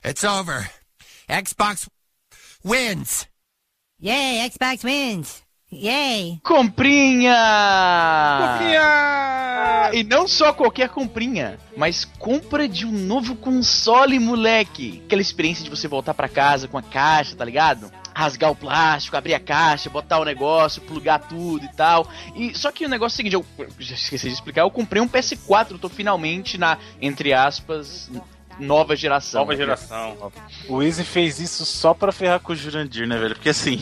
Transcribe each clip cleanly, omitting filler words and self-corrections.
It's over. Xbox wins. Yay, Xbox wins. Yay. Comprinha! E não só qualquer comprinha, mas compra de um novo console, moleque. Aquela experiência de você voltar pra casa com a caixa, tá ligado? Rasgar o plástico, abrir a caixa, botar o negócio, plugar tudo e tal. E só que o negócio é o seguinte, eu já esqueci de explicar, eu comprei um PS4, eu tô finalmente na, entre aspas, nova geração. Nova geração. O Easy fez isso só pra ferrar com o Jurandir, né, velho? Porque assim,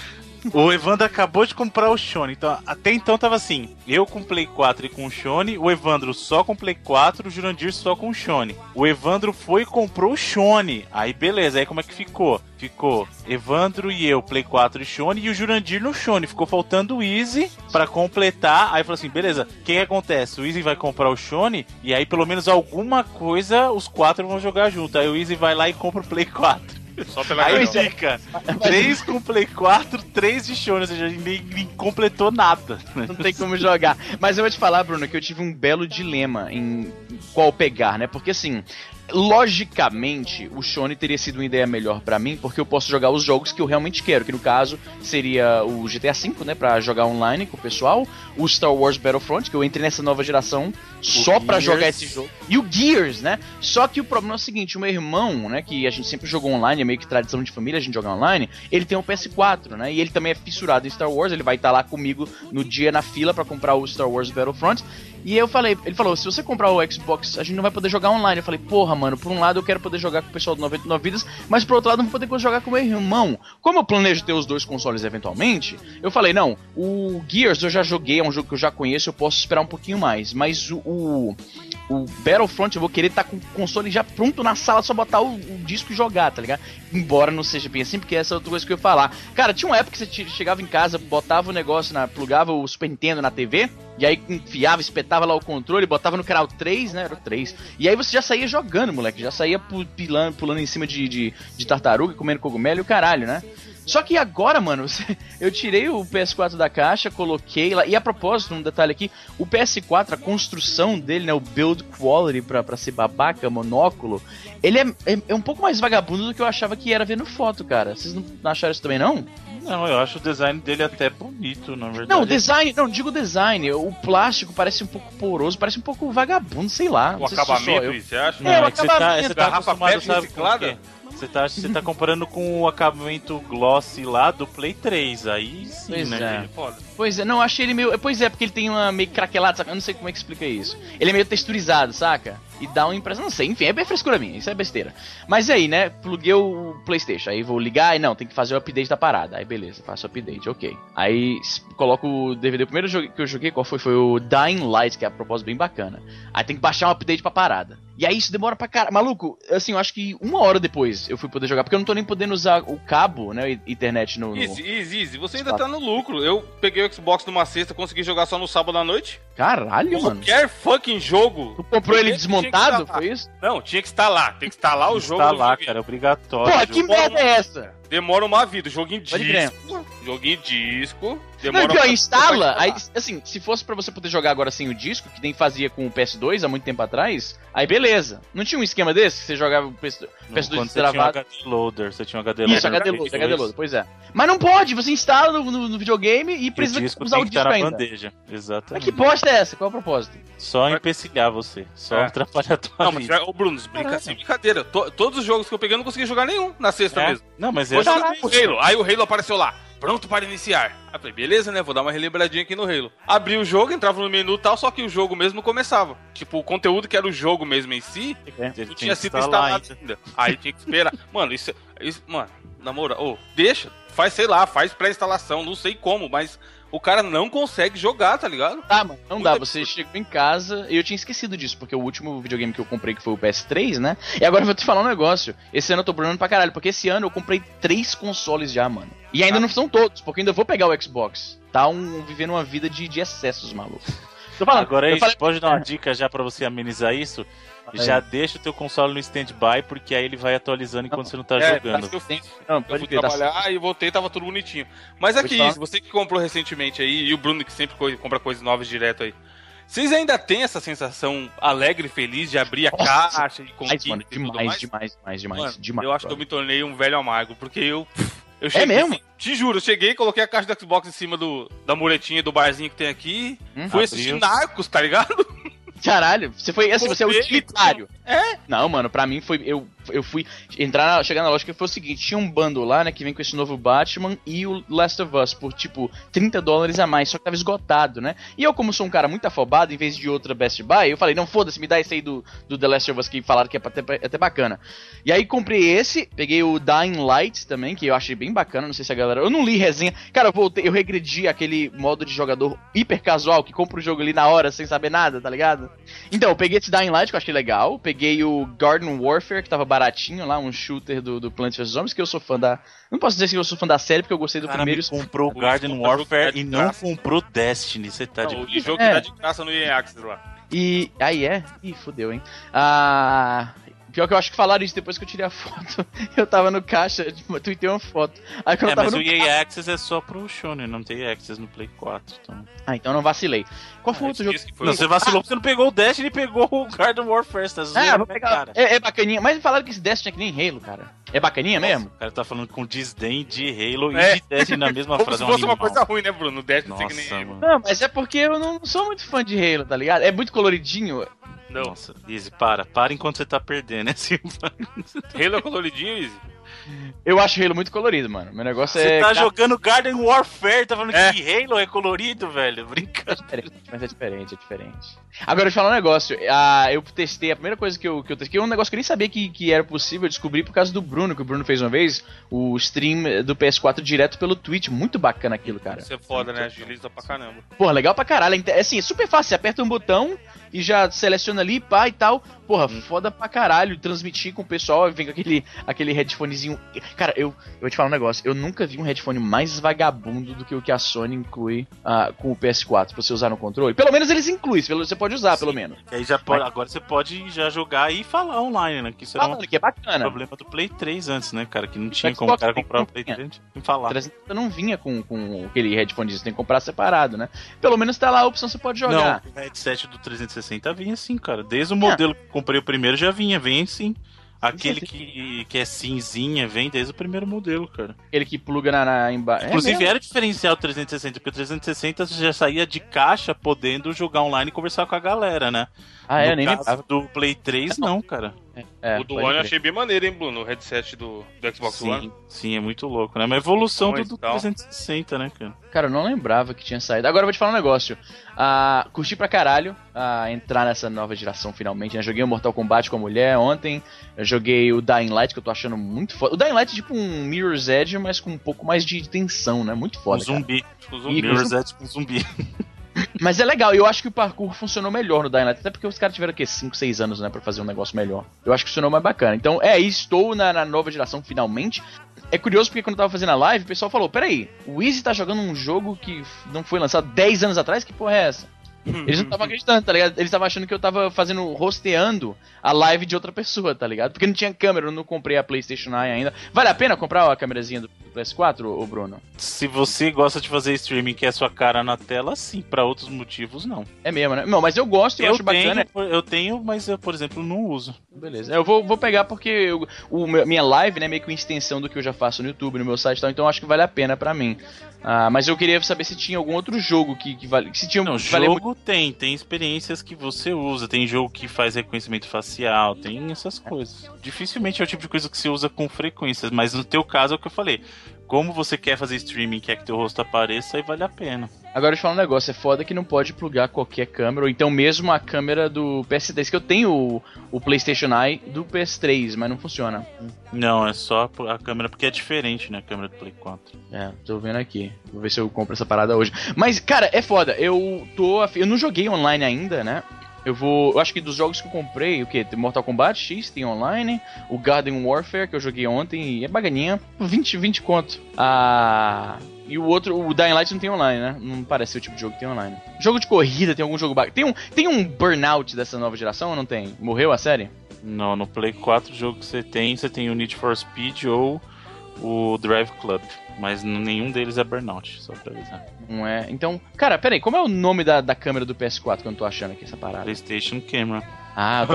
o Evandro acabou de comprar o Shone, então até então tava assim, eu com Play 4 e com o Shone, o Evandro só com Play 4, o Jurandir só com o Shone. O Evandro foi e comprou o Shone, aí beleza, aí como é que ficou? Ficou Evandro e eu, Play 4 e Shone, e o Jurandir no Shone. Ficou faltando o Easy pra completar. Aí falou assim, beleza, o que acontece? O Easy vai comprar o Shone, e aí pelo menos alguma coisa os quatro vão jogar junto. Aí o Easy vai lá e compra o Play 4. Só pela Aí galera. fica 3 com Play 4, 3 de Shone, ou seja, nem completou nada. Não tem como jogar. Mas eu vou te falar, Bruno, que eu tive um belo dilema em qual pegar, né? Porque assim, logicamente, o Shone teria sido uma ideia melhor pra mim, porque eu posso jogar os jogos que eu realmente quero, que no caso seria o GTA V, né, pra jogar online com o pessoal, o Star Wars Battlefront, que eu entrei nessa nova geração só pra jogar esse jogo, e o Gears, né? Só que o problema é o seguinte, o meu irmão, né, que a gente sempre jogou online, é meio que tradição de família a gente jogar online, ele tem um PS4, né, e ele também é fissurado em Star Wars, ele vai estar lá comigo no dia na fila pra comprar o Star Wars Battlefront. E eu falei, ele falou, se você comprar o Xbox, a gente não vai poder jogar online. Eu falei, porra, mano, por um lado eu quero poder jogar com o pessoal do 99 Vidas, mas por outro lado eu não vou poder jogar com o meu irmão. Como eu planejo ter os dois consoles eventualmente, eu falei, não, o Gears eu já joguei, é um jogo que eu já conheço, eu posso esperar um pouquinho mais. Mas o Battlefront eu vou querer estar com o console já pronto na sala, só botar o disco e jogar, tá ligado? Embora não seja bem assim, porque essa é outra coisa que eu ia falar. Cara, tinha uma época que você chegava em casa, botava o negócio, plugava o Super Nintendo na TV, e aí enfiava, espetava lá o controle, botava no canal 3, né? Era o 3. E aí você já saía jogando, moleque. Já saía pulando em cima de tartaruga, comendo cogumelo e o caralho, né? Só que agora, mano, eu tirei o PS4 da caixa, coloquei lá. E a propósito, um detalhe aqui, o PS4, a construção dele, né? O build quality pra ser babaca, monóculo, ele é um pouco mais vagabundo do que eu achava que era vendo foto, cara. Vocês não acharam isso também, não? Não, eu acho o design dele até bonito, na verdade. Não, o design, não, digo design, o plástico parece um pouco poroso, parece um pouco vagabundo, sei lá. O acabamento, você acha? Não, é que você tá Garrafa acostumado, PET sabe, reciclada? com o quê? Você tá comparando com o acabamento glossy lá do Play 3, aí sim, Pois né? é. Foda. Pois é, não, achei ele meio... Pois é, porque ele tem uma meio craquelada, saca? Eu não sei como é que explica isso. Ele é meio texturizado, saca? E dá uma impressão, não sei, enfim, é bem frescura minha, isso é besteira. Mas aí, né, pluguei o PlayStation, aí vou ligar e não, tem que fazer o update da parada. Aí beleza, faço o update, ok. Aí coloco o DVD, o primeiro jogo que eu joguei, qual foi? Foi o Dying Light, que é a propósito bem bacana. Aí tem que baixar um update pra parada. E aí isso demora pra caralho. Maluco, assim, eu acho que 1 hora depois eu fui poder jogar, porque eu não tô nem podendo usar o cabo, né, internet no... Easy, você ainda tá no lucro. Eu peguei o Xbox numa sexta, consegui jogar só no sábado à noite. Caralho, mano. Qualquer fucking jogo. Tu comprou ele Tinha que desmontado, instalar. foi isso? Não, tinha que instalar. Tem que instalar o jogo. Tá no lá, joguinho. cara, obrigatório. Porra, que merda é essa? Demora uma vida. Joguinho Pode crer. disco. Joguinho disco. Não, Demora e pior, pra instala, aí, instalar. assim, se fosse pra você poder jogar agora sem o disco, que nem fazia com o PS2 há muito tempo atrás, aí beleza. Não tinha um esquema desse? Que você jogava o PS2 Quando você tinha um destravado? HD loader, você tinha um HD loader. Isso, HD no loader, PS2. HD loader, pois é. Mas não pode, você instala no videogame e E precisa o disco usar tem o que estar disco na ainda. bandeja. Mas Exatamente. que bosta é essa? Qual é o propósito? Só empecilhar você. Só É. atrapalhar a tua Não, mas, vida. ô Bruno, sem brincadeira. Todos os jogos que eu peguei eu não consegui jogar nenhum na sexta É? mesmo. Não, mas Vou é jogar o Halo. Aí o Halo apareceu lá. Pronto para iniciar. Aí eu falei, beleza, né? Vou dar uma relembradinha aqui no Halo. Abri o jogo, entrava no menu e tal, só que o jogo mesmo começava. Tipo, o conteúdo que era o jogo mesmo em si, não tinha sido instalado ainda. Aí tinha que esperar. Mano, isso mano, na moral, faz, sei lá, faz pré-instalação, não sei como, mas o cara não consegue jogar, tá ligado? Tá, mano, não dá. Você chegou em casa e eu tinha esquecido disso, porque o último videogame que eu comprei, que foi o PS3, né? E agora eu vou te falar um negócio. Esse ano eu tô brunando pra caralho, porque esse ano eu comprei 3 consoles já, mano. E ainda não são todos, porque eu ainda vou pegar o Xbox. Tá vivendo uma vida de excessos, maluco. Tô falando, Agora eu falei... pode dar uma dica já pra você amenizar isso? Já deixa o teu console no stand-by, porque aí ele vai atualizando enquanto você não tá jogando. Eu fiz. Não, Eu pode fui ter, tá trabalhar e voltei, tava tudo bonitinho. Mas aqui, falar? você que comprou recentemente aí, e o Bruno que sempre compra coisas novas direto aí. Vocês ainda têm essa sensação alegre e feliz de abrir a caixa e conquista? Mano, demais. Eu acho que eu me tornei um velho amargo, porque eu cheguei, É mesmo? Te juro, eu cheguei, coloquei a caixa do Xbox em cima da muretinha do barzinho que tem aqui, fui assistir Narcos, tá ligado? Caralho, você foi assim, você é utilitário. É? Não, mano, pra mim foi. Eu fui chegar na loja que foi o seguinte: tinha um bundle lá, né, que vem com esse novo Batman e o Last of Us por tipo $30 a mais, só que tava esgotado, né? E eu, como sou um cara muito afobado, em vez de outra Best Buy, eu falei, não, foda-se, me dá esse aí do The Last of Us que falaram que é até bacana. E aí comprei esse, peguei o Dying Light também, que eu achei bem bacana, não sei se a galera. Eu não li resenha. Cara, eu regredi aquele modo de jogador hiper casual que compra o jogo ali na hora sem saber nada, tá ligado? Então, eu peguei esse Dying Light que eu achei legal, peguei o Garden Warfare, que tava baratinho lá, um shooter do Plants vs Zombies, que eu sou fã da... Não posso dizer que eu sou fã da série, porque eu gostei do primeiro... comprou o Garden Warfare e não comprou Destiny, você tá de... O jogo que tá de graça no EA Access lá. E... Aí é? Ih, fodeu, hein? Pior que eu acho que falaram isso depois que eu tirei a foto. Eu tava no caixa, tuitei uma foto. Aí quando eu tava mas o EA Access é só pro Shonen, não tem Access no Play 4, então... então não vacilei. Qual foi o outro jogo? Não, você vacilou porque você não pegou o Destiny e pegou o Garden Warfare, tá zoando, vou pegar. Cara. É bacaninha, mas falaram que esse Destiny é que nem Halo, cara. É bacaninha mesmo? O cara tá falando com desdém de Halo e de Destiny na mesma frase. Como se fosse uma coisa ruim, né, Bruno? O Destiny Nossa, que nem Halo. Não, mas é porque eu não sou muito fã de Halo, tá ligado? É muito coloridinho. Não. Nossa, Easy, para enquanto você tá perdendo, né, Silva? Halo é coloridinho, Easy? Eu acho Halo muito colorido, mano. Meu negócio Você é... tá jogando Garden Warfare, tá falando que Halo é colorido, velho? Brincando. Mas é diferente. Agora, deixa eu falar um negócio. Eu testei, a primeira coisa que eu testei, um negócio que eu nem sabia que era possível, eu descobri por causa do Bruno, que o Bruno fez uma vez, o stream do PS4 direto pelo Twitch. Muito bacana aquilo, cara. Isso é foda, né? Agiliza pra caramba. Porra, legal pra caralho. Assim, é super fácil. Você aperta um botão e já seleciona ali, pá, e tal. Porra, foda pra caralho. Transmitir com o pessoal, vem com aquele headphonezinho. Cara, eu vou te falar um negócio. Eu nunca vi um headphone mais vagabundo do que o que a Sony inclui com o PS4 pra você usar no controle. Pelo menos eles incluem, você pode usar, pelo menos. E aí agora você pode já jogar e falar online, né? Que isso era que é bacana. Problema do Play 3 antes, né, cara? Que não tinha como o cara comprar o Play 3 e falar. O não vinha com aquele headphone, você tem que comprar separado, né? Pelo menos tá lá a opção, você pode jogar. Não, o headset do 360 vinha assim, cara. Desde o modelo que eu comprei o primeiro já vem assim. Aquele que é cinzinha vem desde o primeiro modelo, cara. Aquele que pluga na embaixo. Inclusive era diferencial o 360, porque o 360 já saía de caixa podendo jogar online e conversar com a galera, né? Eu nem lembrava. Do Play 3 não, cara. O do One eu achei bem maneiro, hein, Bruno? O headset do Xbox One. Sim, é muito louco, né? Uma evolução do 360, né, cara? Cara, eu não lembrava que tinha saído. Agora eu vou te falar um negócio. Curti pra caralho entrar nessa nova geração finalmente, né? Joguei o Mortal Kombat com a mulher ontem. Eu joguei o Dying Light, que eu tô achando muito foda. O Dying Light é tipo um Mirror's Edge, mas com um pouco mais de tensão, né? Muito foda, zumbi. Mirror's Edge com zumbi. Mas é legal, eu acho que o parkour funcionou melhor no Dying Light, até porque os caras tiveram, 5, 6 anos, né, pra fazer um negócio melhor. Eu acho que funcionou mais bacana. Então, estou na nova geração finalmente. É curioso porque quando eu tava fazendo a live, o pessoal falou, peraí, o Easy tá jogando um jogo que não foi lançado 10 anos atrás? Que porra é essa? Eles não estavam acreditando, tá ligado? Eles estavam achando que eu tava rosteando a live de outra pessoa, tá ligado? Porque não tinha câmera, eu não comprei a PlayStation Eye ainda. Vale a pena comprar a câmerazinha do PS4, ô Bruno? Se você gosta de fazer streaming que é sua cara na tela, sim. Pra outros motivos, não. É mesmo, né? Não, mas eu gosto, eu acho bacana. Eu tenho, mas eu, por exemplo, não uso. Beleza. Eu vou pegar porque minha live, né, meio que uma extensão do que eu já faço no YouTube, no meu site e tal, então eu acho que vale a pena pra mim. Mas eu queria saber se tinha algum outro jogo que vale. Se tinha não, jogo tem experiências que você usa, tem jogo que faz reconhecimento facial, tem essas coisas. Dificilmente é o tipo de coisa que você usa com frequência, mas no teu caso é o que eu falei. Como você quer fazer streaming, quer que teu rosto apareça, aí vale a pena. Agora deixa eu falar um negócio, é foda que não pode plugar qualquer câmera, ou então mesmo a câmera do PS3, que eu tenho o PlayStation Eye do PS3, mas não funciona. Não, é só a câmera, porque é diferente, né, a câmera do Play 4. Tô vendo aqui, vou ver se eu compro essa parada hoje. Mas, cara, é foda, eu não joguei online ainda, né? Eu acho que dos jogos que eu comprei, o que? Mortal Kombat X tem online, o Garden Warfare que eu joguei ontem e é baganinha, 20 conto. E o outro, o Dying Light não tem online, né? Não parece ser o tipo de jogo que tem online. Jogo de corrida, tem algum jogo bacana? Tem um Burnout dessa nova geração ou não tem? Morreu a série? Não, no Play 4 o jogo que você tem o Need for Speed ou o Drive Club. Mas nenhum deles é Burnout, só pra avisar. Não é? Então, cara, peraí, como é o nome da câmera do PS4 que eu não tô achando aqui, essa parada? PlayStation Camera. Ah,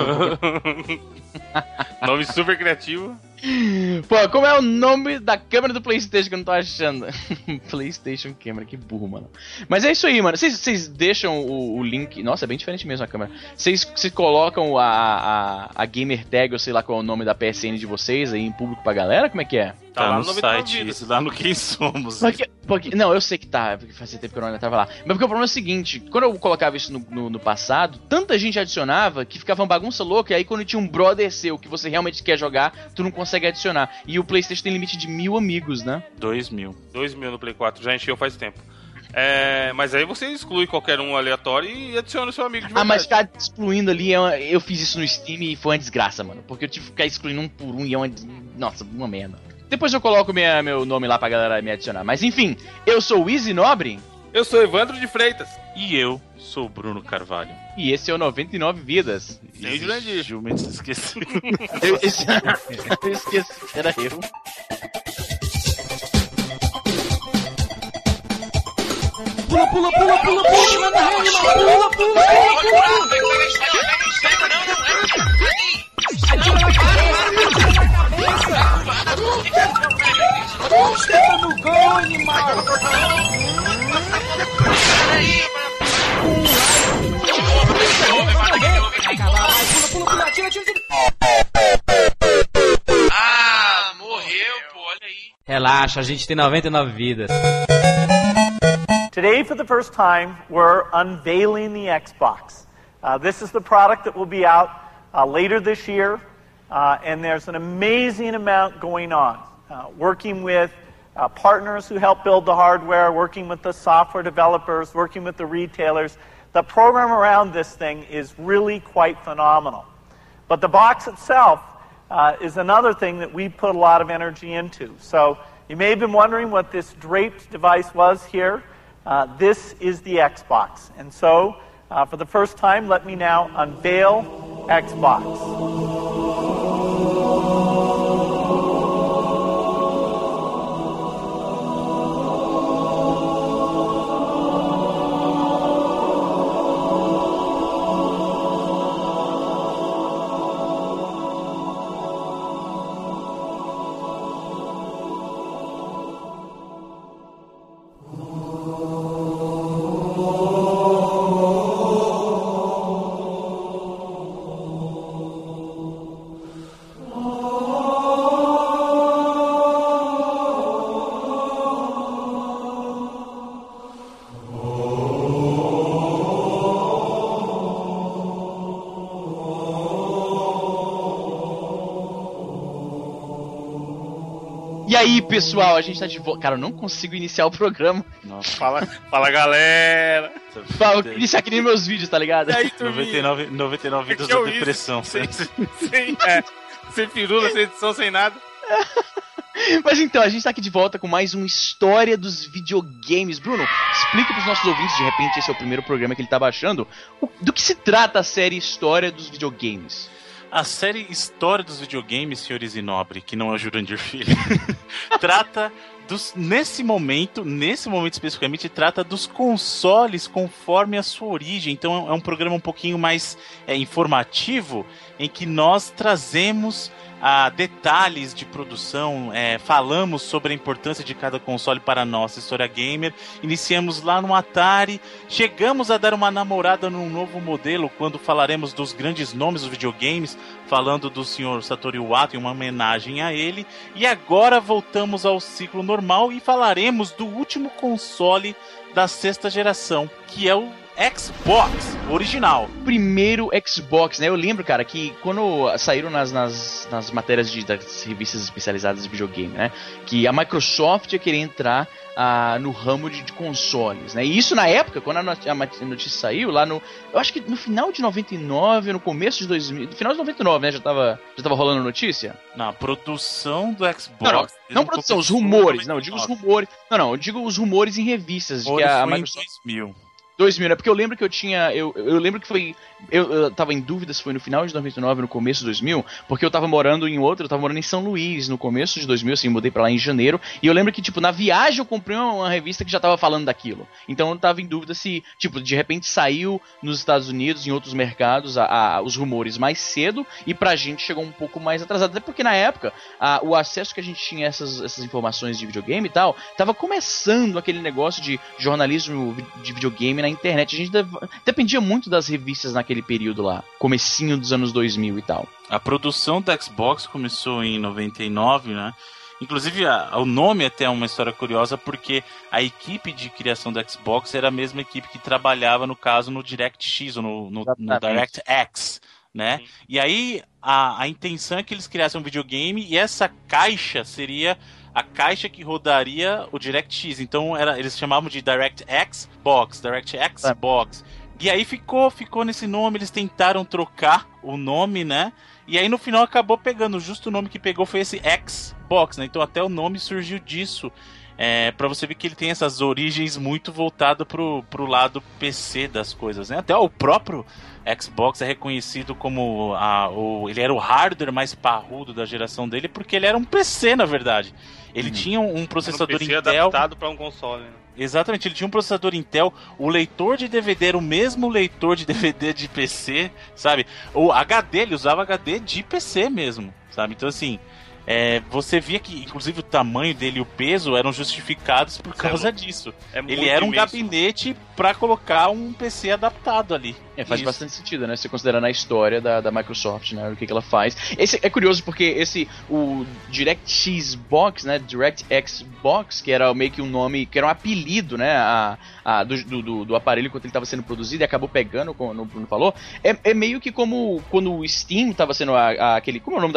Nome super criativo. Pô, como é o nome da câmera do PlayStation que eu não tô achando? PlayStation Camera, que burro, mano. Mas é isso aí, mano. Vocês deixam o link. Nossa, é bem diferente mesmo a câmera. Vocês colocam a gamer tag, ou sei lá qual é o nome da PSN de vocês aí em público pra galera? Como é que é? Tá lá no no site, Vidas. isso, lá no Quem Somos. Não, eu sei que tá, porque fazia tempo que eu não tava lá. Mas porque o problema é o seguinte, quando eu colocava isso no passado, tanta gente adicionava que ficava uma bagunça louca, e aí quando tinha um brother seu que você realmente quer jogar, tu não consegue adicionar. E o PlayStation tem limite de 1000 amigos, né? 2000. 2000 no Play 4, já encheu faz tempo. Mas aí você exclui qualquer um aleatório e adiciona o seu amigo de verdade. Mas ficar excluindo ali, eu fiz isso no Steam e foi uma desgraça, mano. Porque eu tive que ficar excluindo um por um e é nossa, uma merda. Depois eu coloco meu nome lá pra galera me adicionar. Mas enfim, eu sou o Easy Nobre. Eu sou Evandro de Freitas. E eu sou o Bruno Carvalho. E esse é o 99 Vidas. Sem o Jurandir. Gilmente esqueci. Eu esqueci, era eu. Pula, pula, pula, pula, pula, manda rede, pula, pula, pula, pula. Senta no gol, animal. Pula, pula, tira. Ah, morreu, pô, olha aí. Relaxa, a gente tem 99 vidas. Today, for the first time, we're unveiling the Xbox. This is the product that will be out later this year, and there's an amazing amount going on. Working with partners who help build the hardware, working with the software developers, working with the retailers. The program around this thing is really quite phenomenal. But the box itself is another thing that we put a lot of energy into. So you may have been wondering what this draped device was here. This is the Xbox. And so, for the first time, let me now unveil Xbox. E aí, pessoal, a gente tá de volta. Cara, eu não consigo iniciar o programa. Nossa. Fala, galera. Fala, iniciar que nem meus vídeos, tá ligado? E aí, turminha? 99 vidas Que é da o isso? depressão. Sem firula, sem edição, sem nada. Mas então, a gente tá aqui de volta com mais uma história dos videogames. Bruno, explica pros nossos ouvintes, de repente esse é o primeiro programa que ele tá baixando, do que se trata a série História dos Videogames. A série História dos Videogames, senhores e nobre, que não é o Jurandir Filho, trata nesse momento especificamente, trata dos consoles conforme a sua origem. Então é um programa um pouquinho mais informativo, em que nós trazemos detalhes de produção, falamos sobre a importância de cada console para a nossa história gamer. Iniciamos lá no Atari, chegamos a dar uma namorada num novo modelo quando falaremos dos grandes nomes dos videogames, falando do Sr. Satoru Iwata em uma homenagem a ele, e agora voltamos ao ciclo normal e falaremos do último console da sexta geração, que é o Xbox original. Primeiro Xbox, né? Eu lembro, cara, que quando saíram nas matérias das revistas especializadas de videogame, né? Que a Microsoft ia querer entrar no ramo de consoles, né? E isso na época, quando a notícia saiu, lá eu acho que no final de 99, no começo de 2000, no final de 99, né? Já tava rolando a notícia? Na produção do Xbox. Não produção, os rumores. Não, eu digo os rumores. Não, eu digo os rumores em revistas. De que a Microsoft... Em 2000. 2000, né? Porque eu lembro que eu tinha... Eu lembro que foi... Eu tava em dúvida se foi no final de 99 ou no começo de 2000, porque eu tava morando eu tava morando em São Luís no começo de 2000, assim, mudei pra lá em janeiro, e eu lembro que, tipo, na viagem eu comprei uma revista que já tava falando daquilo. Então eu tava em dúvida se, tipo, de repente saiu nos Estados Unidos, em outros mercados, os rumores mais cedo, e pra gente chegou um pouco mais atrasado. Até porque na época, o acesso que a gente tinha a essas informações de videogame e tal, tava começando aquele negócio de jornalismo de videogame na internet. A gente dependia muito das revistas naquele período lá, comecinho dos anos 2000 e tal. A produção da Xbox começou em 99, né? Inclusive, o nome até é uma história curiosa, porque a equipe de criação da Xbox era a mesma equipe que trabalhava, no caso, no DirectX, ou no DirectX, né? Sim. E aí, a intenção é que eles criassem um videogame, e essa caixa seria a caixa que rodaria o DirectX. Então, eles chamavam de DirectX Box. E aí ficou nesse nome, eles tentaram trocar o nome, né? E aí no final acabou pegando, justo o nome que pegou foi esse Xbox, né? Então até o nome surgiu disso. Pra você ver que ele tem essas origens muito voltadas pro lado PC das coisas, né? Até o próprio Xbox é reconhecido como ele era o hardware mais parrudo da geração dele, porque ele era um PC, na verdade. Ele tinha um processador PC Intel adaptado para um console, né? Exatamente, ele tinha um processador Intel, o leitor de DVD era o mesmo leitor de DVD de PC, sabe? O HD, ele usava HD de PC mesmo, sabe? Então assim, você via que inclusive o tamanho dele e o peso eram justificados por causa disso. Ele era um gabinete para colocar um PC adaptado ali. Faz bastante sentido, né? Se considerando a história da Microsoft, né? O que ela faz. É curioso porque o DirectX Box, né? DirectX Box, que era meio que um nome, que era um apelido, né? Do aparelho enquanto ele estava sendo produzido e acabou pegando, como o Bruno falou. É meio que como quando o Steam estava sendo aquele... Como é o nome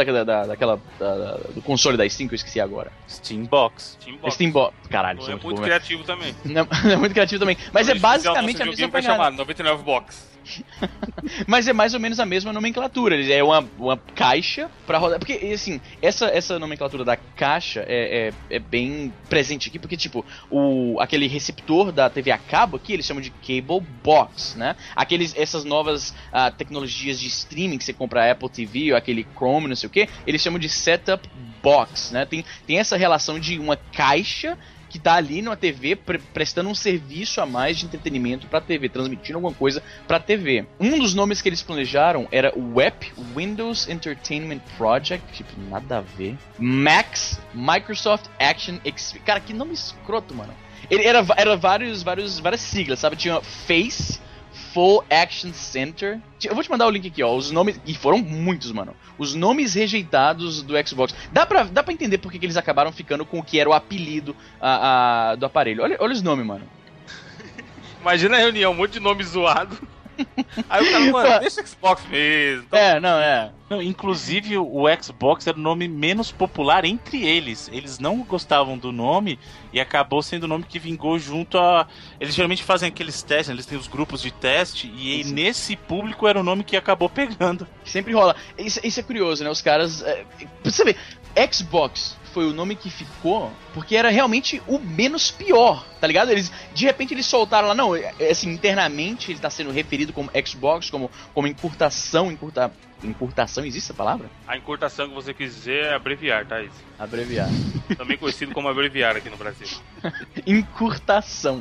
do console da Steam que eu esqueci agora? Steam Box. Steam Box. Caralho, não é muito criativo também. Não é muito criativo também. Mas é basicamente a mesma pegada. Chamar 99 Box. Mas é mais ou menos a mesma nomenclatura. É uma caixa pra rodar. Porque, assim, essa nomenclatura da caixa é bem presente aqui. Porque, tipo, aquele receptor da TV a cabo aqui, eles chamam de Cable Box, né? Essas novas tecnologias de streaming que você compra a Apple TV ou aquele Chrome, não sei o que, eles chamam de Setup Box, né? Tem essa relação de uma caixa que tá ali numa TV prestando um serviço a mais de entretenimento pra TV, transmitindo alguma coisa pra TV. Um dos nomes que eles planejaram era WEP, Windows Entertainment Project, tipo, nada a ver. Max, Microsoft Action Experience. Cara, que nome escroto, mano. Ele era várias siglas, sabe? Tinha Face, Full Action Center. Eu vou te mandar o link aqui, ó. Os nomes. E foram muitos, mano. Os nomes rejeitados do Xbox. Dá pra entender porque que eles acabaram ficando com o que era o apelido do aparelho. Olha os nomes, mano. Imagina a reunião, um monte de nome zoado. Aí o cara, mano, deixa o Xbox mesmo. Não, inclusive o Xbox era o nome menos popular entre eles. Eles não gostavam do nome e acabou sendo o nome que vingou junto a... Eles geralmente fazem aqueles testes, eles têm os grupos de teste e nesse público era o nome que acabou pegando. Sempre rola. Isso é curioso, né? Os caras... Você vê, Xbox foi o nome que ficou porque era realmente o menos pior, tá ligado? De repente eles soltaram lá, não, assim, internamente ele tá sendo referido como Xbox, como encurtação, existe essa palavra? A encurtação que você quiser é abreviar, tá? Isso. Abreviar. Também conhecido como abreviar aqui no Brasil. Encurtação.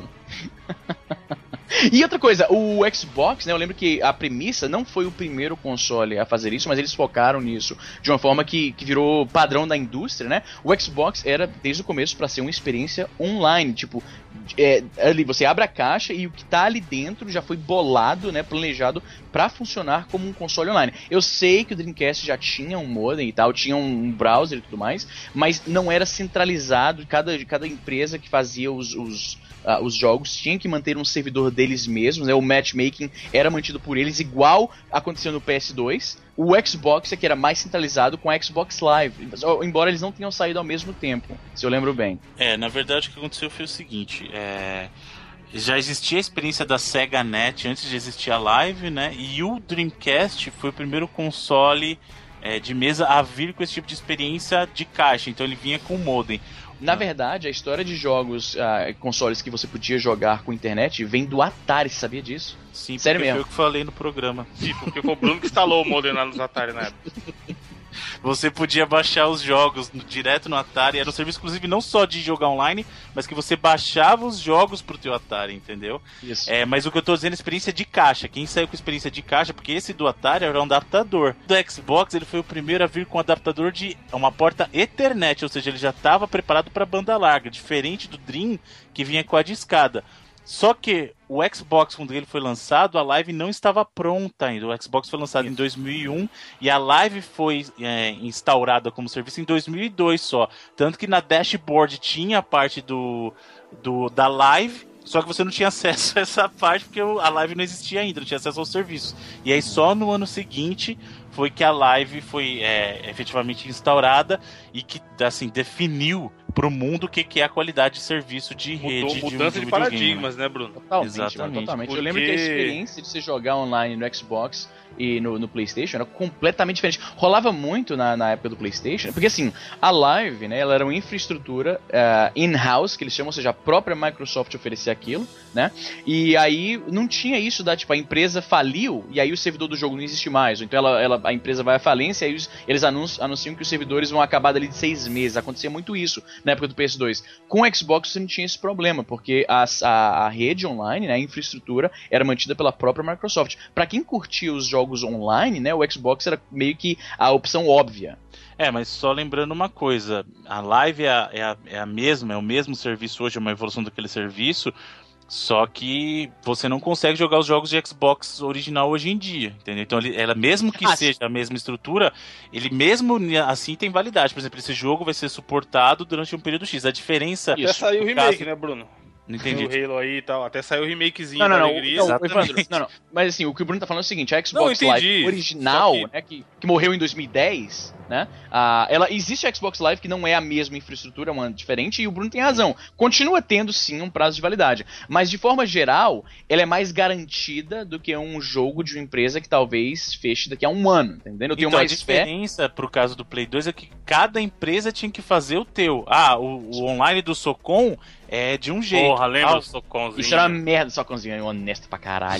E outra coisa, o Xbox, né, eu lembro que a premissa não foi o primeiro console a fazer isso, mas eles focaram nisso de uma forma que virou padrão da indústria, né? O Xbox era, desde o começo, para ser uma experiência online, tipo, ali você abre a caixa e o que tá ali dentro já foi bolado, né, planejado para funcionar como um console online. Eu sei que o Dreamcast já tinha um modem e tal, tinha um browser e tudo mais, mas não era centralizado, cada empresa que fazia os jogos tinha que manter um servidor deles mesmos, né? O matchmaking era mantido por eles, igual aconteceu no PS2. O Xbox é que era mais centralizado com a Xbox Live, embora eles não tenham saído ao mesmo tempo, se eu lembro bem. Na verdade o que aconteceu foi o seguinte, já existia a experiência da Sega Net antes de existir a Live, né? E o Dreamcast foi o primeiro console de mesa a vir com esse tipo de experiência de caixa, então ele vinha com modem. Na verdade, a história de jogos, consoles que você podia jogar com internet vem do Atari, você sabia disso? Sim, sério mesmo. Foi eu que falei no programa. Sim, porque foi o Bruno que instalou o modem lá nos Atari na época. Você podia baixar os jogos direto no Atari. Era um serviço, inclusive, não só de jogar online, mas que você baixava os jogos pro teu Atari, entendeu? Isso. Mas o que eu tô dizendo é experiência de caixa. Quem saiu com experiência de caixa, porque esse do Atari era um adaptador. Do Xbox, ele foi o primeiro a vir com um adaptador de uma porta Ethernet, ou seja, ele já estava preparado para banda larga, diferente do Dream, que vinha com a discada. Só que o Xbox, quando ele foi lançado, a Live não estava pronta ainda. O Xbox foi lançado em 2001 e a Live foi instaurada como serviço em 2002 só. Tanto que na dashboard tinha a parte da Live, só que você não tinha acesso a essa parte porque a Live não existia ainda, não tinha acesso ao serviço. E aí só no ano seguinte foi que a Live foi efetivamente instaurada e que, assim, definiu pro mundo o que é a qualidade de serviço de rede. Mudança de paradigmas, né, Bruno? Totalmente. Porque... Eu lembro que a experiência de você jogar online no Xbox e no PlayStation era completamente diferente. Rolava muito na época do PlayStation, porque assim, a Live, né, ela era uma infraestrutura in-house, que eles chamam, ou seja, a própria Microsoft oferecia aquilo, né? E aí não tinha isso tipo, a empresa faliu e aí o servidor do jogo não existe mais. Então a empresa vai à falência e aí eles anunciam que os servidores vão acabar dali de 6 meses. Acontecia muito isso na época do PS2. Com o Xbox você não tinha esse problema, porque a rede online, né, a infraestrutura, era mantida pela própria Microsoft. Pra quem curtia os jogos online, né, o Xbox era meio que a opção óbvia. Mas só lembrando uma coisa, a Live é a mesma, é o mesmo serviço hoje, é uma evolução daquele serviço, só que você não consegue jogar os jogos de Xbox original hoje em dia, entendeu? Então, ela mesmo que seja a mesma estrutura, ele mesmo assim tem validade. Por exemplo, esse jogo vai ser suportado durante um período X. A diferença... Até saiu o remake, né, Bruno? Não entendi. O Halo aí e tal, até saiu o remakezinho da alegria. Não, mas assim, o que o Bruno tá falando é o seguinte, a Xbox Live original, que... né, que morreu em 2010, né, existe a Xbox Live que não é a mesma infraestrutura, é uma diferente, e o Bruno tem razão, continua tendo sim um prazo de validade, mas de forma geral, ela é mais garantida do que um jogo de uma empresa que talvez feche daqui a um ano, entendeu? Eu tenho mais a diferença pro caso do Play 2 é que cada empresa tinha que fazer o teu. O online do Socom é de um jeito. Porra, lembra do Soconzinho? Isso era uma merda, Soconzinho, honesto pra caralho.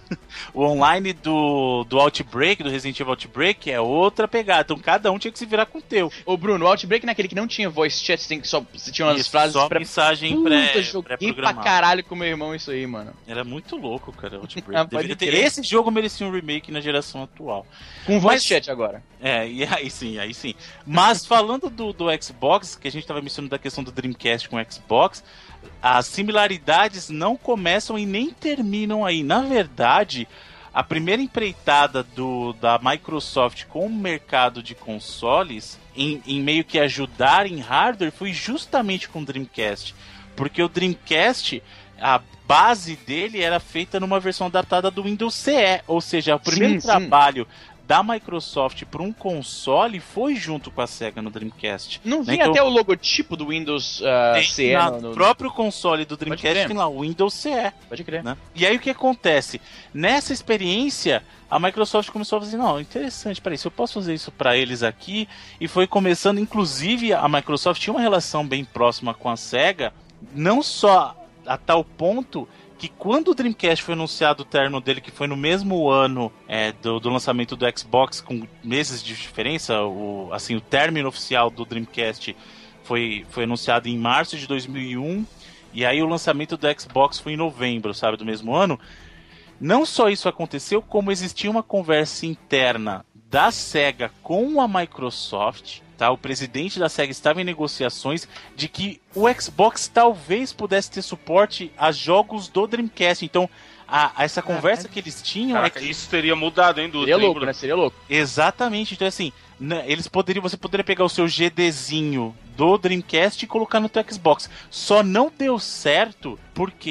O online do Outbreak, do Resident Evil Outbreak, é outra pegada. Então cada um tinha que se virar com o teu. Ô Bruno, o Outbreak naquele que não tinha voice chat, você tinha umas frases só mensagem joguei pra caralho com meu irmão isso aí, mano. Era muito louco, cara, Outbreak. Esse jogo merecia um remake na geração atual. Com voice chat agora. E aí sim. Mas falando do Xbox, que a gente tava mencionando da questão do Dreamcast com o Xbox, as similaridades não começam e nem terminam aí. Na verdade, a primeira empreitada da Microsoft com o mercado de consoles, em meio que ajudar em hardware, foi justamente com o Dreamcast. Porque o Dreamcast, a base dele era feita numa versão adaptada do Windows CE, ou seja, o primeiro trabalho da Microsoft para um console foi junto com a SEGA no Dreamcast. Não vinha até o logotipo do Windows CE no próprio console do Dreamcast, tem lá o Windows CE. Pode crer. Né? E aí o que acontece? Nessa experiência, a Microsoft começou a fazer, não, interessante, peraí, se eu posso fazer isso para eles aqui, e foi começando, inclusive a Microsoft tinha uma relação bem próxima com a SEGA, não só a tal ponto que quando o Dreamcast foi anunciado o término dele, que foi no mesmo ano do lançamento do Xbox, com meses de diferença, o término oficial do Dreamcast foi anunciado em março de 2001, e aí o lançamento do Xbox foi em novembro, sabe, do mesmo ano. Não só isso aconteceu, como existia uma conversa interna da SEGA com a Microsoft, tá? O presidente da SEGA estava em negociações de que o Xbox talvez pudesse ter suporte a jogos do Dreamcast. Então, essa conversa que eles tinham... Caraca, isso teria mudado a indústria. Seria louco, né? Seria louco. Exatamente. Então, assim, você poderia pegar o seu GDzinho do Dreamcast e colocar no teu Xbox. Só não deu certo, por quê?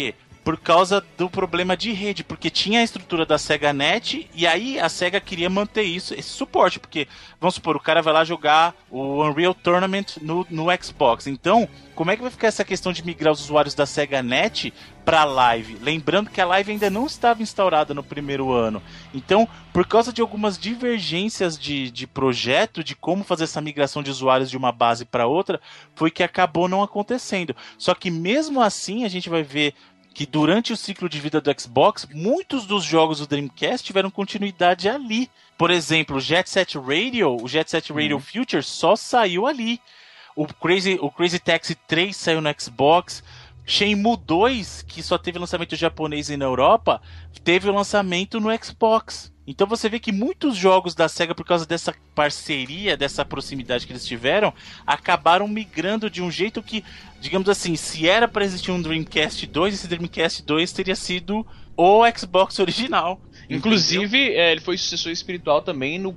por causa do problema de rede, porque tinha a estrutura da Sega Net, e aí a Sega queria manter esse suporte, porque, vamos supor, o cara vai lá jogar o Unreal Tournament no Xbox, então, como é que vai ficar essa questão de migrar os usuários da Sega Net para Live? Lembrando que a Live ainda não estava instaurada no primeiro ano, então, por causa de algumas divergências de projeto, de como fazer essa migração de usuários de uma base para outra, foi que acabou não acontecendo. Só que mesmo assim, a gente vai ver que durante o ciclo de vida do Xbox, muitos dos jogos do Dreamcast tiveram continuidade ali. Por exemplo, o Jet Set Radio Future só saiu ali. O Crazy Taxi 3 saiu no Xbox. Shenmue 2, que só teve lançamento japonês e na Europa, teve o lançamento no Xbox. Então você vê que muitos jogos da SEGA, por causa dessa parceria, dessa proximidade que eles tiveram, acabaram migrando de um jeito que, digamos assim, se era para existir um Dreamcast 2, esse Dreamcast 2 teria sido o Xbox original. Inclusive, ele foi sucessor espiritual também no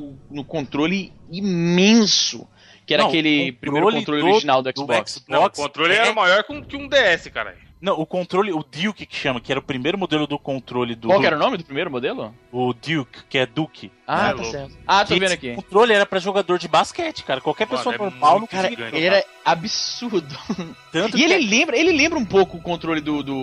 controle imenso, que era aquele primeiro controle original do Xbox. Não, o controle era maior que um DS, cara. Não, o controle, o Duke que chama, que era o primeiro modelo do controle do... Qual que era o nome do primeiro modelo? O Duke, que é Duke. Ah, tá certo. Ah, tô vendo aqui. O controle era pra jogador de basquete, cara. Qualquer pessoa normal não conseguia. Cara, ele era absurdo. Tanto e ele lembra um pouco o controle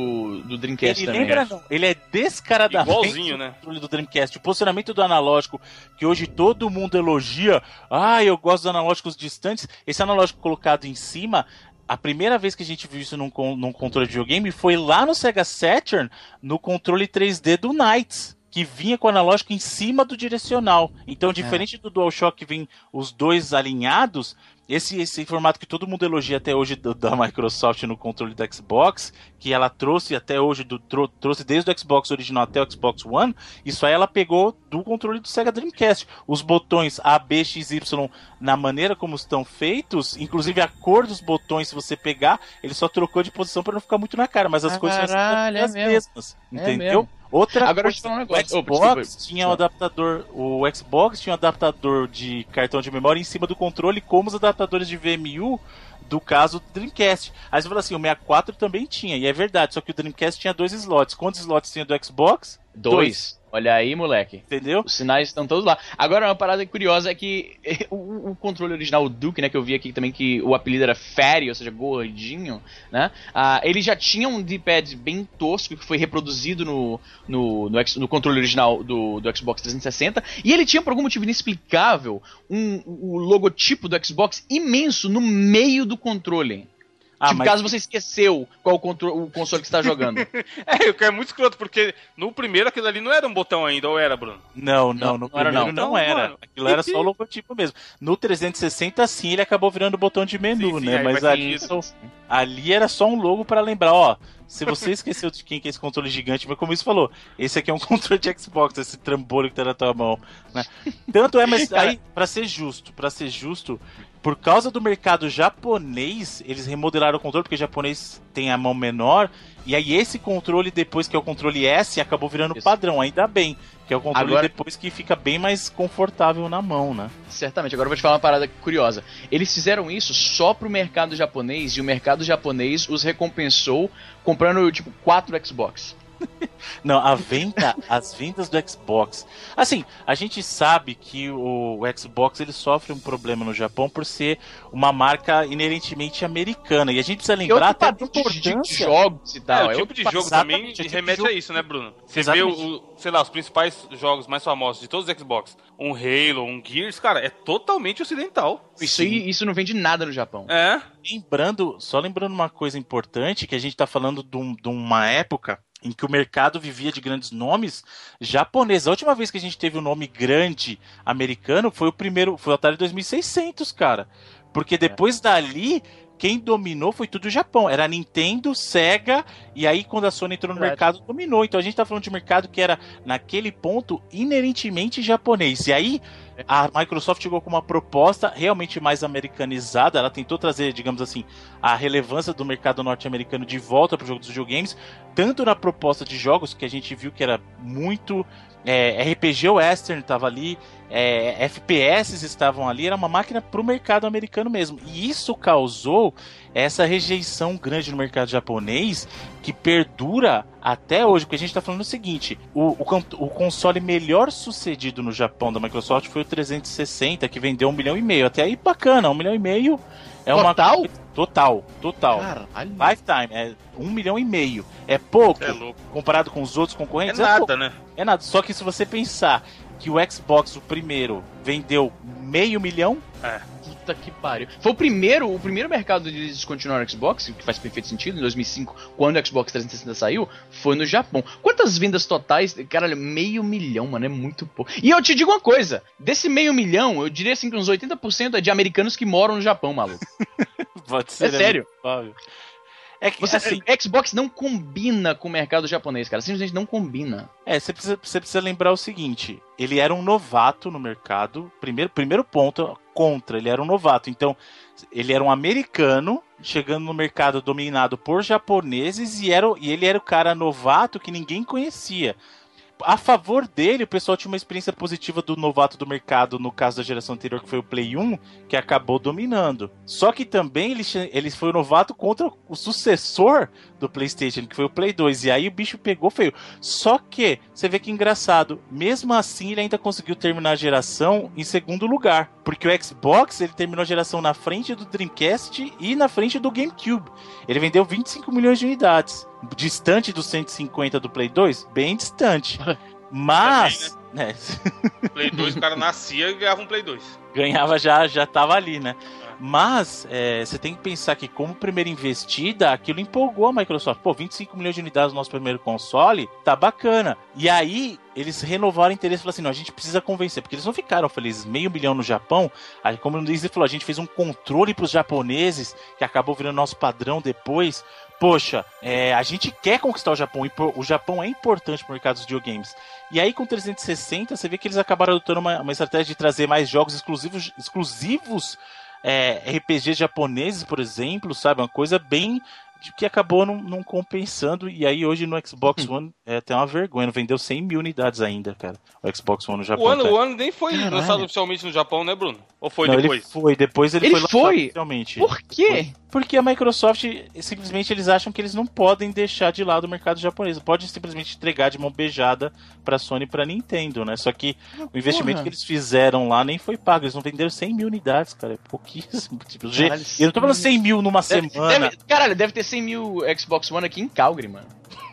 do Dreamcast também. Ele lembra, não. Ele é descaradamente igualzinho, né? O controle do Dreamcast. O posicionamento do analógico, que hoje todo mundo elogia. Ah, eu gosto dos analógicos distantes. Esse analógico colocado em cima... A primeira vez que a gente viu isso num controle de videogame foi lá no Sega Saturn, no controle 3D do Knights, que vinha com o analógico em cima do direcional. Então, diferente do DualShock que vem os dois alinhados, esse formato que todo mundo elogia até hoje da Microsoft no controle do Xbox, que ela trouxe até hoje, trouxe desde o Xbox original até o Xbox One, isso aí ela pegou do controle do Sega Dreamcast. Os botões A, B, X, Y, na maneira como estão feitos, inclusive a cor dos botões, se você pegar, ele só trocou de posição para não ficar muito na cara, mas as coisas são as mesmas, entendeu? Outra Agora coisa, eu te falar um negócio. O Xbox tinha um adaptador, o Xbox tinha um adaptador de cartão de memória em cima do controle, como os adaptadores de VMU do caso do Dreamcast. Aí você fala assim, o 64 também tinha, e é verdade, só que o Dreamcast tinha 2 slots. Quantos slots tinha do Xbox? 2. Olha aí, moleque. Entendeu? Os sinais estão todos lá. Agora, uma parada curiosa é que o controle original, o Duke, né, que eu vi aqui também que o apelido era Fatty, ou seja, gordinho, né? Ele já tinha um D-pad bem tosco que foi reproduzido no controle original do Xbox 360. E ele tinha, por algum motivo inexplicável, o logotipo do Xbox imenso no meio do controle. Caso você esqueceu qual o console que você está jogando. É muito escroto, porque no primeiro aquilo ali não era um botão ainda, ou era, Bruno? No primeiro não era. Aquilo era só o logotipo mesmo. No 360, sim, ele acabou virando o botão de menu, sim, né? Mas ali era só um logo para lembrar, ó. Se você esqueceu de quem que é esse controle gigante, mas como isso falou, esse aqui é um controle de Xbox, esse trambolho que tá na tua mão, né? Tanto é, mas aí, pra ser justo, por causa do mercado japonês, eles remodelaram o controle, porque o japonês tem a mão menor, e aí esse controle depois, que é o controle S, acabou virando padrão, ainda bem, que é o controle depois que fica bem mais confortável na mão, né? Certamente, agora eu vou te falar uma parada curiosa. Eles fizeram isso só pro mercado japonês, e o mercado japonês os recompensou comprando, 4 Xbox. Não, as vendas do Xbox. Assim, a gente sabe que o Xbox ele sofre um problema no Japão por ser uma marca inerentemente americana. E a gente precisa lembrar até da importância de jogos e tal. O tipo de jogo também remete a isso, né, Bruno? Você vê os principais jogos mais famosos de todos os Xbox, um Halo, um Gears, cara, é totalmente ocidental. Isso não vende nada no Japão. É. Só lembrando uma coisa importante, que a gente tá falando de uma época em que o mercado vivia de grandes nomes japoneses. A última vez que a gente teve um nome grande americano foi o Atari 2600, cara. Porque depois dali, quem dominou foi tudo o Japão. Era Nintendo, Sega, e aí quando a Sony entrou no mercado, dominou. Então a gente tá falando de um mercado que era, naquele ponto, inerentemente japonês. E aí a Microsoft chegou com uma proposta realmente mais americanizada. Ela tentou trazer, digamos assim, a relevância do mercado norte-americano de volta para o jogo dos videogames, tanto na proposta de jogos, que a gente viu que era muito RPG Western tava ali, FPS estavam ali, era uma máquina pro mercado americano mesmo. E isso causou essa rejeição grande no mercado japonês, que perdura até hoje, porque a gente tá falando o seguinte, o console melhor sucedido no Japão da Microsoft foi o 360, que vendeu 1,5 milhão. Até aí bacana, 1,5 milhão é uma... Total. Caralho. Lifetime, 1,5 milhão. É pouco, louco. comparado com os outros concorrentes. É nada, pouco. né? É nada, só que se você pensar que o Xbox, o primeiro, vendeu 500 mil... Puta que pariu. Foi o primeiro mercado de descontinuar o Xbox, que faz perfeito sentido, em 2005, quando o Xbox 360 saiu, foi no Japão. Quantas vendas totais? Caralho, 500 mil, mano, é muito pouco. E eu te digo uma coisa, desse 500 mil, eu diria assim que uns 80% é de americanos que moram no Japão, maluco. Pode ser, sério. É que, assim, Xbox não combina com o mercado japonês, cara. Simplesmente não combina. Você precisa lembrar o seguinte. Ele era um novato no mercado. Primeiro ponto contra. Ele era um novato. Então, ele era um americano chegando no mercado dominado por japoneses. E ele era o cara novato que ninguém conhecia. A favor dele, o pessoal tinha uma experiência positiva do novato do mercado, no caso da geração anterior, que foi o Play 1, que acabou dominando. Só que também ele foi o novato contra o sucessor do PlayStation, que foi o Play 2. E aí o bicho pegou feio. Só que, você vê que engraçado, mesmo assim ele ainda conseguiu terminar a geração em segundo lugar. Porque o Xbox, ele terminou a geração na frente do Dreamcast e na frente do GameCube. Ele vendeu 25 milhões de unidades. Distante dos 150 do Play 2? Bem distante. Mas... né? Play 2, o cara nascia e ganhava um Play 2. Ganhava, já tava ali, né? Mas você tem que pensar que como primeira investida, aquilo empolgou a Microsoft. 25 milhões de unidades no nosso primeiro console, tá bacana. E aí, eles renovaram o interesse e falaram assim, não, a gente precisa convencer. Porque eles não ficaram felizes, 500 mil no Japão. Aí, como o Disney falou, a gente fez um controle pros japoneses, que acabou virando nosso padrão depois. Poxa, a gente quer conquistar o Japão. O Japão é importante pro mercado dos videogames. E aí, com 360, você vê que eles acabaram adotando uma estratégia de trazer mais jogos exclusivos RPGs japoneses, por exemplo, sabe? Uma coisa bem que acabou não compensando. E aí hoje no Xbox One é até uma vergonha. Não vendeu 100 mil unidades ainda, cara. O Xbox One no Japão. O One nem foi lançado oficialmente no Japão, né, Bruno? Ou foi não, depois? Depois ele foi lançado oficialmente. Por quê? Porque a Microsoft, simplesmente, eles acham que eles não podem deixar de lado o mercado japonês. Pode simplesmente entregar de mão beijada pra Sony e pra Nintendo, né? Só que o investimento que eles fizeram lá nem foi pago. Eles não venderam 100 mil unidades, cara. É pouquíssimo. Tipo, eu não tô falando 100 mil numa semana. Caralho, deve ter 100 mil Xbox One aqui em Calgary, mano.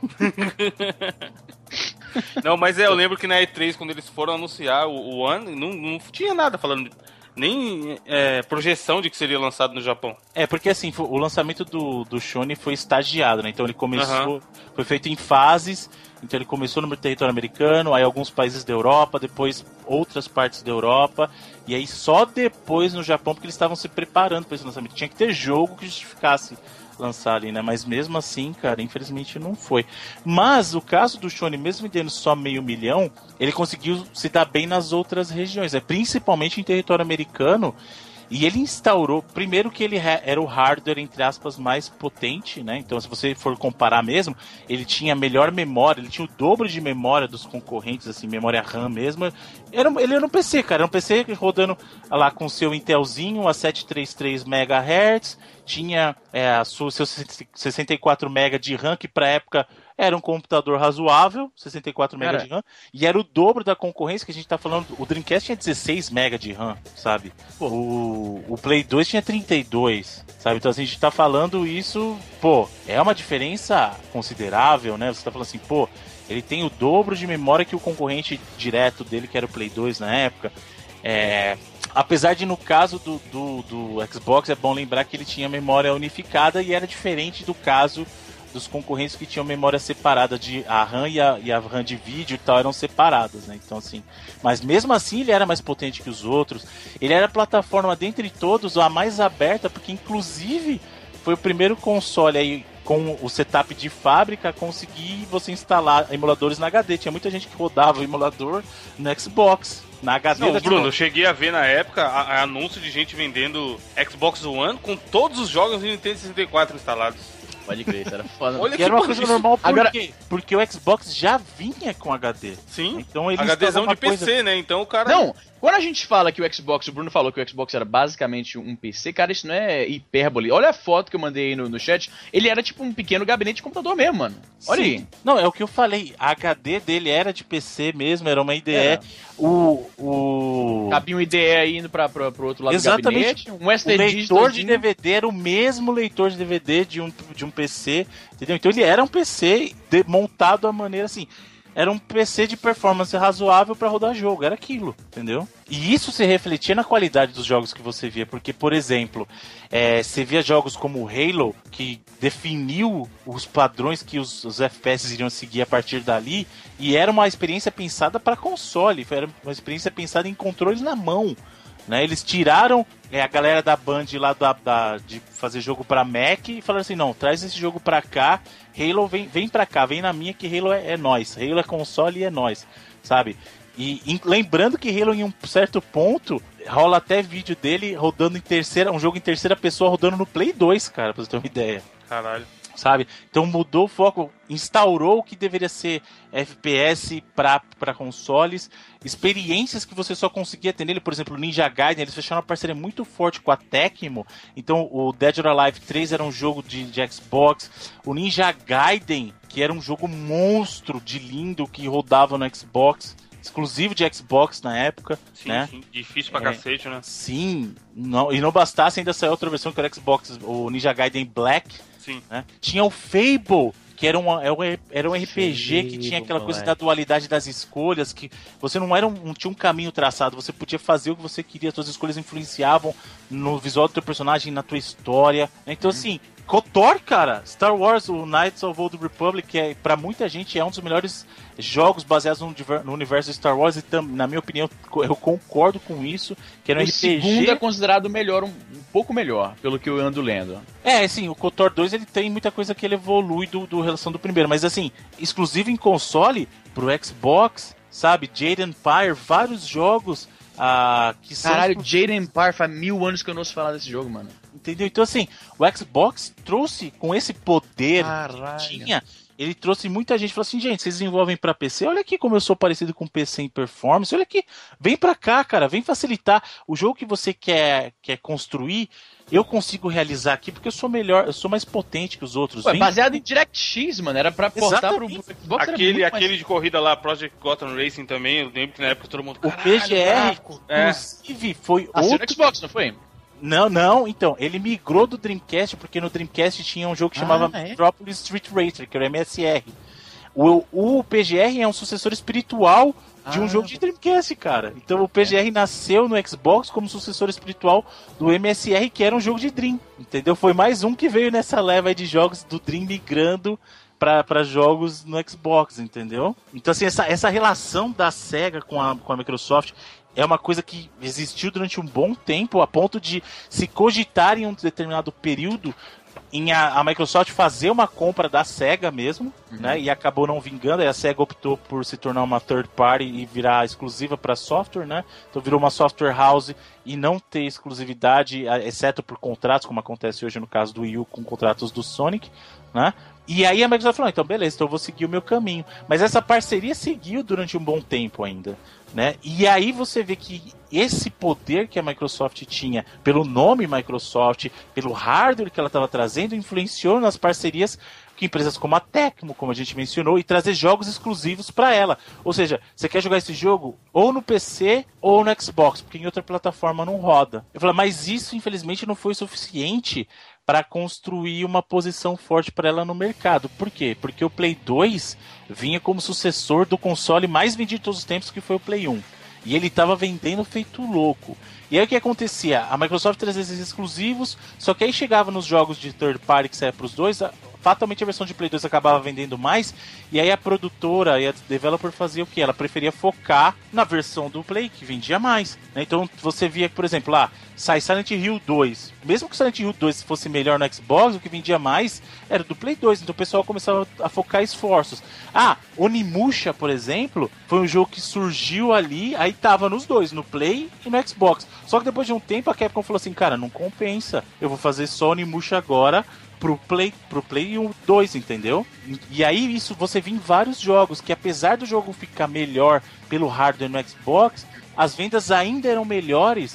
Não, mas eu lembro que na E3, quando eles foram anunciar o One, não tinha nada falando... Nem projeção de que seria lançado no Japão. Porque assim, o lançamento do Sony foi estagiado, né? Então ele começou, foi feito em fases. Então ele começou no território americano, aí alguns países da Europa, depois outras partes da Europa, e aí só depois no Japão, porque eles estavam se preparando para esse lançamento. Tinha que ter jogo que justificasse lançar ali, né? Mas mesmo assim, cara, infelizmente não foi. Mas o caso do Sony, mesmo vendendo só 500 mil, ele conseguiu se dar bem nas outras regiões, principalmente em território americano. E ele instaurou, primeiro que ele era o hardware, entre aspas, mais potente, né? Então, se você for comparar mesmo, ele tinha melhor memória, ele tinha o dobro de memória dos concorrentes, assim, memória RAM mesmo. Ele era um PC, cara, era um PC rodando lá com o seu Intelzinho a 733 MHz, tinha seu 64 MB de RAM, que pra época era um computador razoável, 64 MB de RAM, e era o dobro da concorrência que a gente tá falando. O Dreamcast tinha 16 MB de RAM, sabe? O Play 2 tinha 32, sabe? Então assim, a gente tá falando isso, é uma diferença considerável, né? Você tá falando assim, ele tem o dobro de memória que o concorrente direto dele, que era o Play 2 na época. Apesar de, no caso do Xbox, é bom lembrar que ele tinha memória unificada e era diferente do caso dos concorrentes que tinham memória separada, a RAM e a RAM de vídeo e tal eram separadas, né? Então assim, mas mesmo assim ele era mais potente que os outros. Ele era a plataforma dentre todos a mais aberta, porque inclusive foi o primeiro console aí com o setup de fábrica a conseguir você instalar emuladores na HD. Tinha muita gente que rodava o emulador no Xbox, na HD. Não, Bruno, eu cheguei a ver na época anúncio de gente vendendo Xbox One com todos os jogos do Nintendo 64 instalados. Pode crer, isso era foda. Olha Que era uma coisa normal, por Agora- quê? Porque o Xbox já vinha com HD. Sim, Então ele HDzão instalou de uma PC, coisa- né? Então o cara... Não, quando a gente fala que o Xbox, o Bruno falou que o Xbox era basicamente um PC, cara, isso não é hipérbole. Olha a foto que eu mandei aí no chat, ele era tipo um pequeno gabinete de computador mesmo, mano. Olha Sim. aí. Não, é o que eu falei. A HD dele era de PC mesmo, era uma IDE. Era. O Cabia um IDE aí indo pro outro lado Exatamente. do gabinete, um O SD leitor de DVD era o mesmo leitor de DVD de um PC, entendeu? Então ele era um PC montado à maneira assim. Era um PC de performance razoável para rodar jogo, era aquilo, entendeu? E isso se refletia na qualidade dos jogos que você via, porque, por exemplo, você via jogos como o Halo, que definiu os padrões que os FPS iriam seguir a partir dali, e era uma experiência pensada para console, era uma experiência pensada em controles na mão. Né, eles tiraram a galera da Band lá de fazer jogo pra Mac e falaram assim, não, traz esse jogo pra cá, Halo vem pra cá, vem na minha que Halo é nós, Halo é console e é nós, sabe? E lembrando que Halo em um certo ponto, rola até vídeo dele rodando um jogo em terceira pessoa rodando no Play 2, cara, pra você ter uma ideia. Caralho. Sabe? Então mudou o foco, instaurou o que deveria ser FPS para consoles, experiências que você só conseguia ter nele, por exemplo, o Ninja Gaiden, eles fecharam uma parceria muito forte com a Tecmo, então o Dead or Alive 3 era um jogo de Xbox, o Ninja Gaiden, que era um jogo monstro de lindo que rodava no Xbox, exclusivo de Xbox na época, Sim, né? sim. Difícil pra cacete, né? Sim, e não bastasse ainda saiu outra versão que era o Xbox, o Ninja Gaiden Black, Sim. né? Tinha o Fable, que era um RPG que tinha aquela coisa da dualidade das escolhas, que você não tinha um caminho traçado, você podia fazer o que você queria, suas escolhas influenciavam no visual do teu personagem, na tua história. Então, assim, KOTOR, cara, Star Wars, o Knights of the Old Republic, que pra muita gente é um dos melhores jogos baseados no universo de Star Wars, e na minha opinião, eu concordo com isso, que era um O RPG... segundo é considerado melhor, um pouco melhor, pelo que eu ando lendo. Sim, o KOTOR 2 ele tem muita coisa que ele evolui do relação do primeiro, mas assim, exclusivo em console, pro Xbox, sabe, Jade Empire, vários jogos que são... Caralho, Jade Empire, faz 1000 anos que eu não ouço falar desse jogo, mano. Entendeu? Então assim, o Xbox trouxe, com esse poder Caralho. que tinha, ele trouxe muita gente, falou assim, gente, vocês desenvolvem pra PC, olha aqui como eu sou parecido com PC em performance, olha aqui, vem pra cá, cara, vem facilitar, o jogo que você quer construir, eu consigo realizar aqui porque eu sou melhor, eu sou mais potente que os outros. Ué, baseado em DirectX, mano, era pra portar pro Xbox. Aquele de corrida lá, Project Gotham Racing também, eu lembro que na época todo mundo... O PGR, inclusive, foi outro... outro... Xbox, não foi? Não, então, ele migrou do Dreamcast, porque no Dreamcast tinha um jogo que chamava Metropolis Street Racer, que era o MSR. O PGR é um sucessor espiritual de um jogo de Dreamcast, cara. Então o PGR nasceu no Xbox como sucessor espiritual do MSR, que era um jogo de Dream, entendeu? Foi mais um que veio nessa leva aí de jogos do Dream migrando para jogos no Xbox, entendeu? Então assim, essa relação da SEGA com a Microsoft é uma coisa que existiu durante um bom tempo, a ponto de se cogitar em um determinado período em a Microsoft fazer uma compra da SEGA mesmo, né? E acabou não vingando, aí a SEGA optou por se tornar uma third party e virar exclusiva para software, né? Então virou uma software house e não ter exclusividade, exceto por contratos, como acontece hoje no caso do Wii U com contratos do Sonic, né? E aí a Microsoft falou, então beleza, então eu vou seguir o meu caminho. Mas essa parceria seguiu durante um bom tempo ainda, né? E aí você vê que esse poder que a Microsoft tinha, pelo nome Microsoft, pelo hardware que ela estava trazendo, influenciou nas parcerias com empresas como a Tecmo, como a gente mencionou, e trazer jogos exclusivos para ela. Ou seja, você quer jogar esse jogo ou no PC ou no Xbox, porque em outra plataforma não roda. Eu falo, mas isso infelizmente não foi o suficiente para construir uma posição forte para ela no mercado. Por quê? Porque o Play 2 vinha como sucessor do console mais vendido de todos os tempos, que foi o Play 1. E ele estava vendendo feito louco. E aí o que acontecia? A Microsoft trazia esses exclusivos, só que aí chegava nos jogos de third party que saia para os dois, fatalmente a versão de Play 2 acabava vendendo mais, e aí a produtora e a developer fazia o quê? Ela preferia focar na versão do Play, que vendia mais, né? Então você via, por exemplo, lá, sai Silent Hill 2. Mesmo que Silent Hill 2 fosse melhor no Xbox, o que vendia mais era do Play 2, então o pessoal começava a focar esforços. Onimusha, por exemplo, foi um jogo que surgiu ali, aí tava nos dois, no Play e no Xbox. Só que depois de um tempo a Capcom falou assim, cara, não compensa, eu vou fazer só Onimusha agora, pro Play 2, entendeu? E aí isso você vê em vários jogos, que apesar do jogo ficar melhor pelo hardware no Xbox, as vendas ainda eram melhores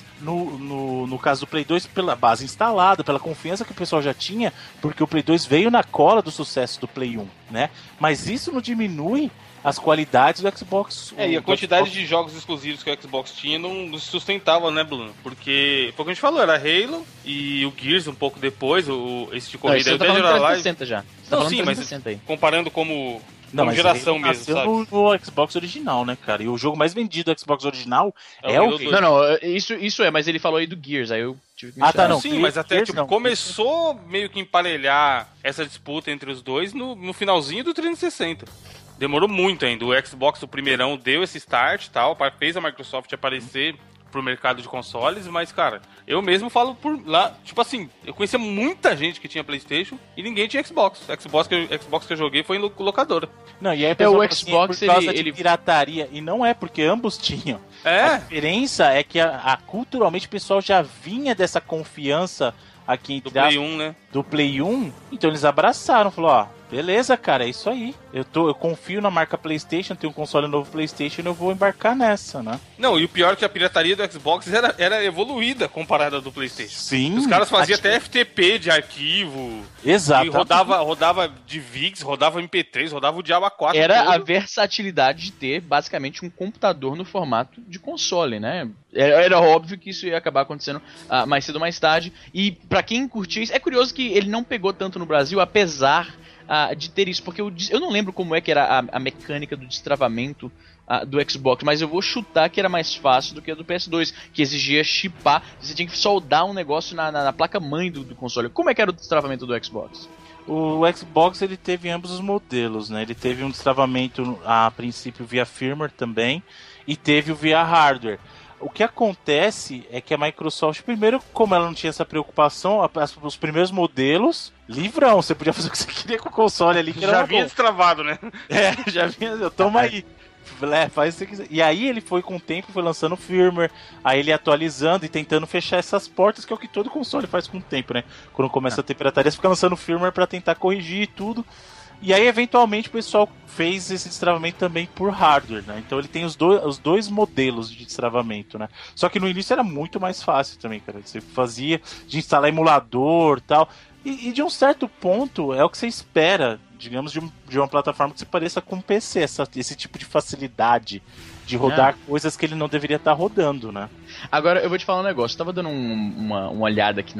no caso do Play 2 pela base instalada, pela confiança que o pessoal já tinha, porque o Play 2 veio na cola do sucesso do Play 1, né? Mas isso não diminui as qualidades do Xbox. E a quantidade de jogos exclusivos que o Xbox tinha não se sustentava, né, Bruno? Porque, foi o que a gente falou, era Halo e o Gears um pouco depois, esse de corrida. Você tá falando de 360 já. Não, sim, mas comparando como geração mesmo, sabe? No Xbox original, né, cara? E o jogo mais vendido do Xbox original é o Halo. Não, isso é, mas ele falou aí do Gears, aí eu tive que não. Sim, mas até começou meio que emparelhar essa disputa entre os dois no finalzinho do 360. Demorou muito ainda. O Xbox, o primeirão, deu esse start e tal, fez a Microsoft aparecer pro mercado de consoles, mas, cara, eu mesmo falo por lá, tipo assim, eu conhecia muita gente que tinha PlayStation e ninguém tinha Xbox. Xbox que eu joguei foi em locadora. Não, e aí o Xbox, por causa de pirataria, e não é porque ambos tinham. A diferença é que culturalmente o pessoal já vinha dessa confiança aqui entre Play 1, né? Do Play 1, então eles abraçaram, falou, beleza, cara, é isso aí. Eu confio na marca PlayStation, tem um console novo PlayStation, eu vou embarcar nessa, né? Não, e o pior é que a pirataria do Xbox era evoluída comparada do PlayStation. Sim. Os caras faziam até FTP de arquivo. Exato. E rodava de VIX, rodava MP3, rodava o Diabo 4. Era todo. A versatilidade de ter, basicamente, um computador no formato de console, né? Era óbvio que isso ia acabar acontecendo mais cedo ou mais tarde. E pra quem curtiu isso, é curioso que ele não pegou tanto no Brasil, apesar de ter isso, porque eu não lembro como é que era a mecânica do destravamento do Xbox, mas eu vou chutar que era mais fácil do que a do PS2, que exigia chipar, você tinha que soldar um negócio na placa-mãe do console. Como é que era o destravamento do Xbox? O Xbox ele teve ambos os modelos, né? Ele teve um destravamento a princípio via firmware também, e teve o via hardware. O que acontece é que a Microsoft, primeiro, como ela não tinha essa preocupação, os primeiros modelos, livrão, você podia fazer o que você queria com o console ali. Que já vinha destravado, né? Já vinha, toma aí. Faz o que você quiser. E aí ele foi com o tempo, foi lançando firmware, aí ele atualizando e tentando fechar essas portas, que é o que todo console faz com o tempo, né? Quando começa a ter pirataria, você fica lançando firmware pra tentar corrigir tudo. E aí, eventualmente, o pessoal fez esse destravamento também por hardware, né? Então ele tem os dois modelos de destravamento, né? Só que no início era muito mais fácil também, cara. Você fazia de instalar emulador e tal. E de um certo ponto, é o que você espera, digamos, de uma plataforma que se pareça com um PC. Esse tipo de facilidade de rodar coisas que ele não deveria estar rodando, né? Agora, eu vou te falar um negócio. Eu tava dando uma olhada aqui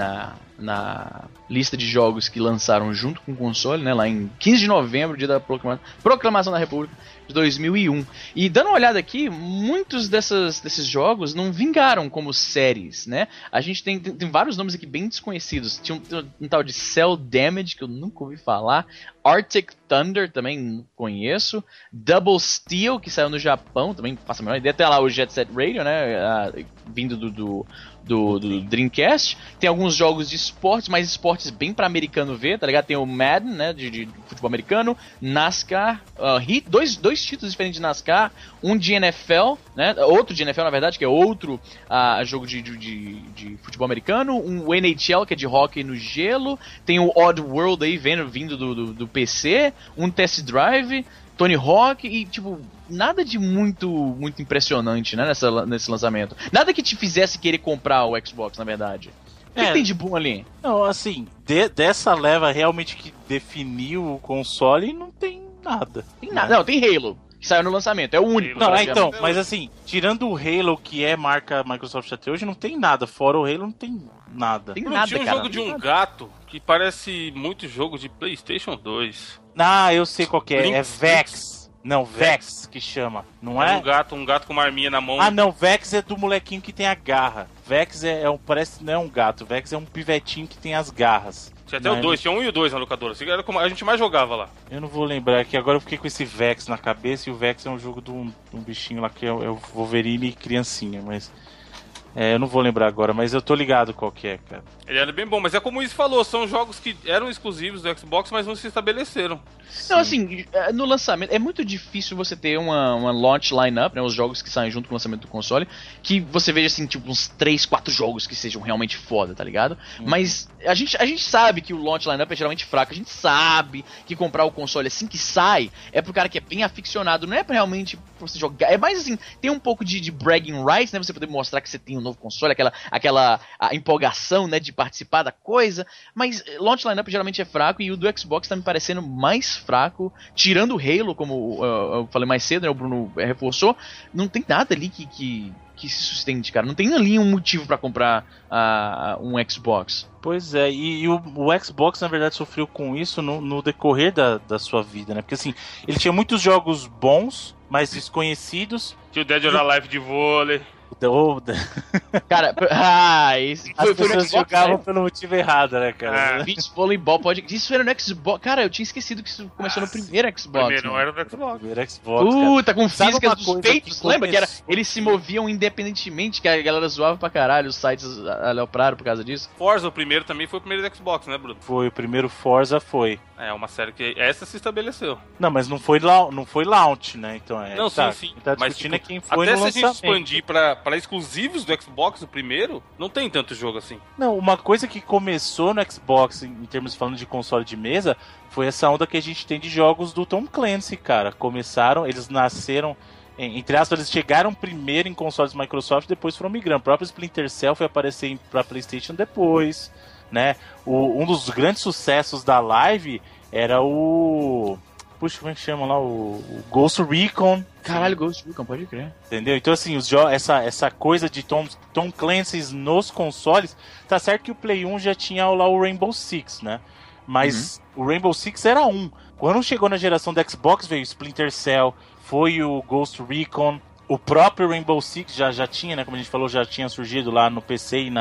na lista de jogos que lançaram junto com o console, né? Lá em 15 de novembro, dia da Proclamação da República de 2001. E dando uma olhada aqui, muitos desses jogos não vingaram como séries, né? A gente tem vários nomes aqui bem desconhecidos. Tinha um tal de Cell Damage, que eu nunca ouvi falar. Arctic Thunder, também não conheço. Double Steel, que saiu no Japão, também faço a menor ideia. Até lá o Jet Set Radio, né? Vindo do Dreamcast. Tem alguns jogos de esportes, mas esportes bem pra americano ver, tá ligado? Tem o Madden, né, de futebol americano, NASCAR, dois títulos diferentes de NASCAR, um de NFL, né, outro de NFL na verdade, que é outro jogo de futebol americano, o NHL, que é de hockey no gelo, tem o Odd World aí vindo do PC, um Test Drive, Tony Hawk e, tipo, nada de muito impressionante, né, nesse lançamento. Nada que te fizesse querer comprar o Xbox, na verdade. O que tem de bom ali? Não, assim, dessa leva realmente que definiu o console, não tem nada. Tem nada. Não, tem Halo, que saiu no lançamento, é o único. Não, então, mas assim, tirando o Halo, que é marca Microsoft até hoje, não tem nada. Fora o Halo, não tem nada. Tem nada, tinha um jogo de um gato que parece muito jogo de PlayStation 2. Ah, eu sei qual que é. É Vex. Não, Vex que chama. Não é? Um gato com uma arminha na mão. Ah, não. Vex é do molequinho que tem a garra. Vex parece não é um gato. Vex é um pivetinho que tem as garras. Tinha até o 2. Tinha 1 e o 2 na locadora. Era como a gente mais jogava lá. Eu não vou lembrar que agora eu fiquei com esse Vex na cabeça. E o Vex é um jogo de um bichinho lá que é o Wolverine e criancinha. Mas Eu não vou lembrar agora, mas eu tô ligado qual que é, cara. Ele era bem bom, mas é como o Izzy falou, são jogos que eram exclusivos do Xbox, mas não se estabeleceram. Não, assim, no lançamento, é muito difícil você ter uma launch lineup, né, os jogos que saem junto com o lançamento do console, que você veja, assim, tipo, uns 3, 4 jogos que sejam realmente foda, tá ligado? Mas a gente sabe que o launch lineup é geralmente fraco, a gente sabe que comprar o console assim que sai é pro cara que é bem aficionado, não é pra realmente você jogar, é mais assim, tem um pouco de bragging rights, né, você poder mostrar que você tem um novo console, aquela empolgação, né, de participar da coisa, mas launch lineup geralmente é fraco e o do Xbox tá me parecendo mais fraco, tirando o Halo, como eu falei mais cedo, né, o Bruno reforçou, não tem nada ali que se sustente, cara, não tem ali um motivo pra comprar um Xbox. Pois é, e o Xbox na verdade sofreu com isso no decorrer da sua vida, né, porque assim, ele tinha muitos jogos bons, mas desconhecidos. Tinha o Dead or Alive de vôlei. Cara, esse as foi pessoas Xbox, jogavam pelo motivo errado, né, cara? Beach Volleyball pode. Isso era no Xbox. Cara, eu tinha esquecido que isso começou no primeiro Xbox. Primeiro não era no Xbox. Primeiro Xbox. Puta, com físicas dos peitos. Que Lembra que eles se moviam independentemente, que a galera zoava pra caralho, os sites alopraram por causa disso. Forza, o primeiro também foi o primeiro do Xbox, né, Bruno? Foi, o primeiro Forza foi. É, uma série que essa se estabeleceu. Não, mas não foi launch, né? Então não, tá, sim. Tá mas discutindo tipo, quem foi até no se a gente lançamento. expandir pra exclusivos do Xbox, o primeiro, não tem tanto jogo assim. Não, uma coisa que começou no Xbox, em termos de falando de console de mesa, foi essa onda que a gente tem de jogos do Tom Clancy, cara. Começaram, eles nasceram, entre aspas, eles chegaram primeiro em consoles Microsoft, depois foram migrando. O próprio Splinter Cell foi aparecer pra PlayStation depois, né? Um dos grandes sucessos da Live era o... Puxa, como é que chama lá? O Ghost Recon. Caralho, Ghost Recon, pode crer. Entendeu? Então, assim, essa coisa de Tom Clancy's nos consoles, tá certo que o Play 1 já tinha lá o Rainbow Six, né? Mas o Rainbow Six era um. Quando chegou na geração do Xbox, veio o Splinter Cell, foi o Ghost Recon, o próprio Rainbow Six já tinha, né? Como a gente falou, já tinha surgido lá no PC e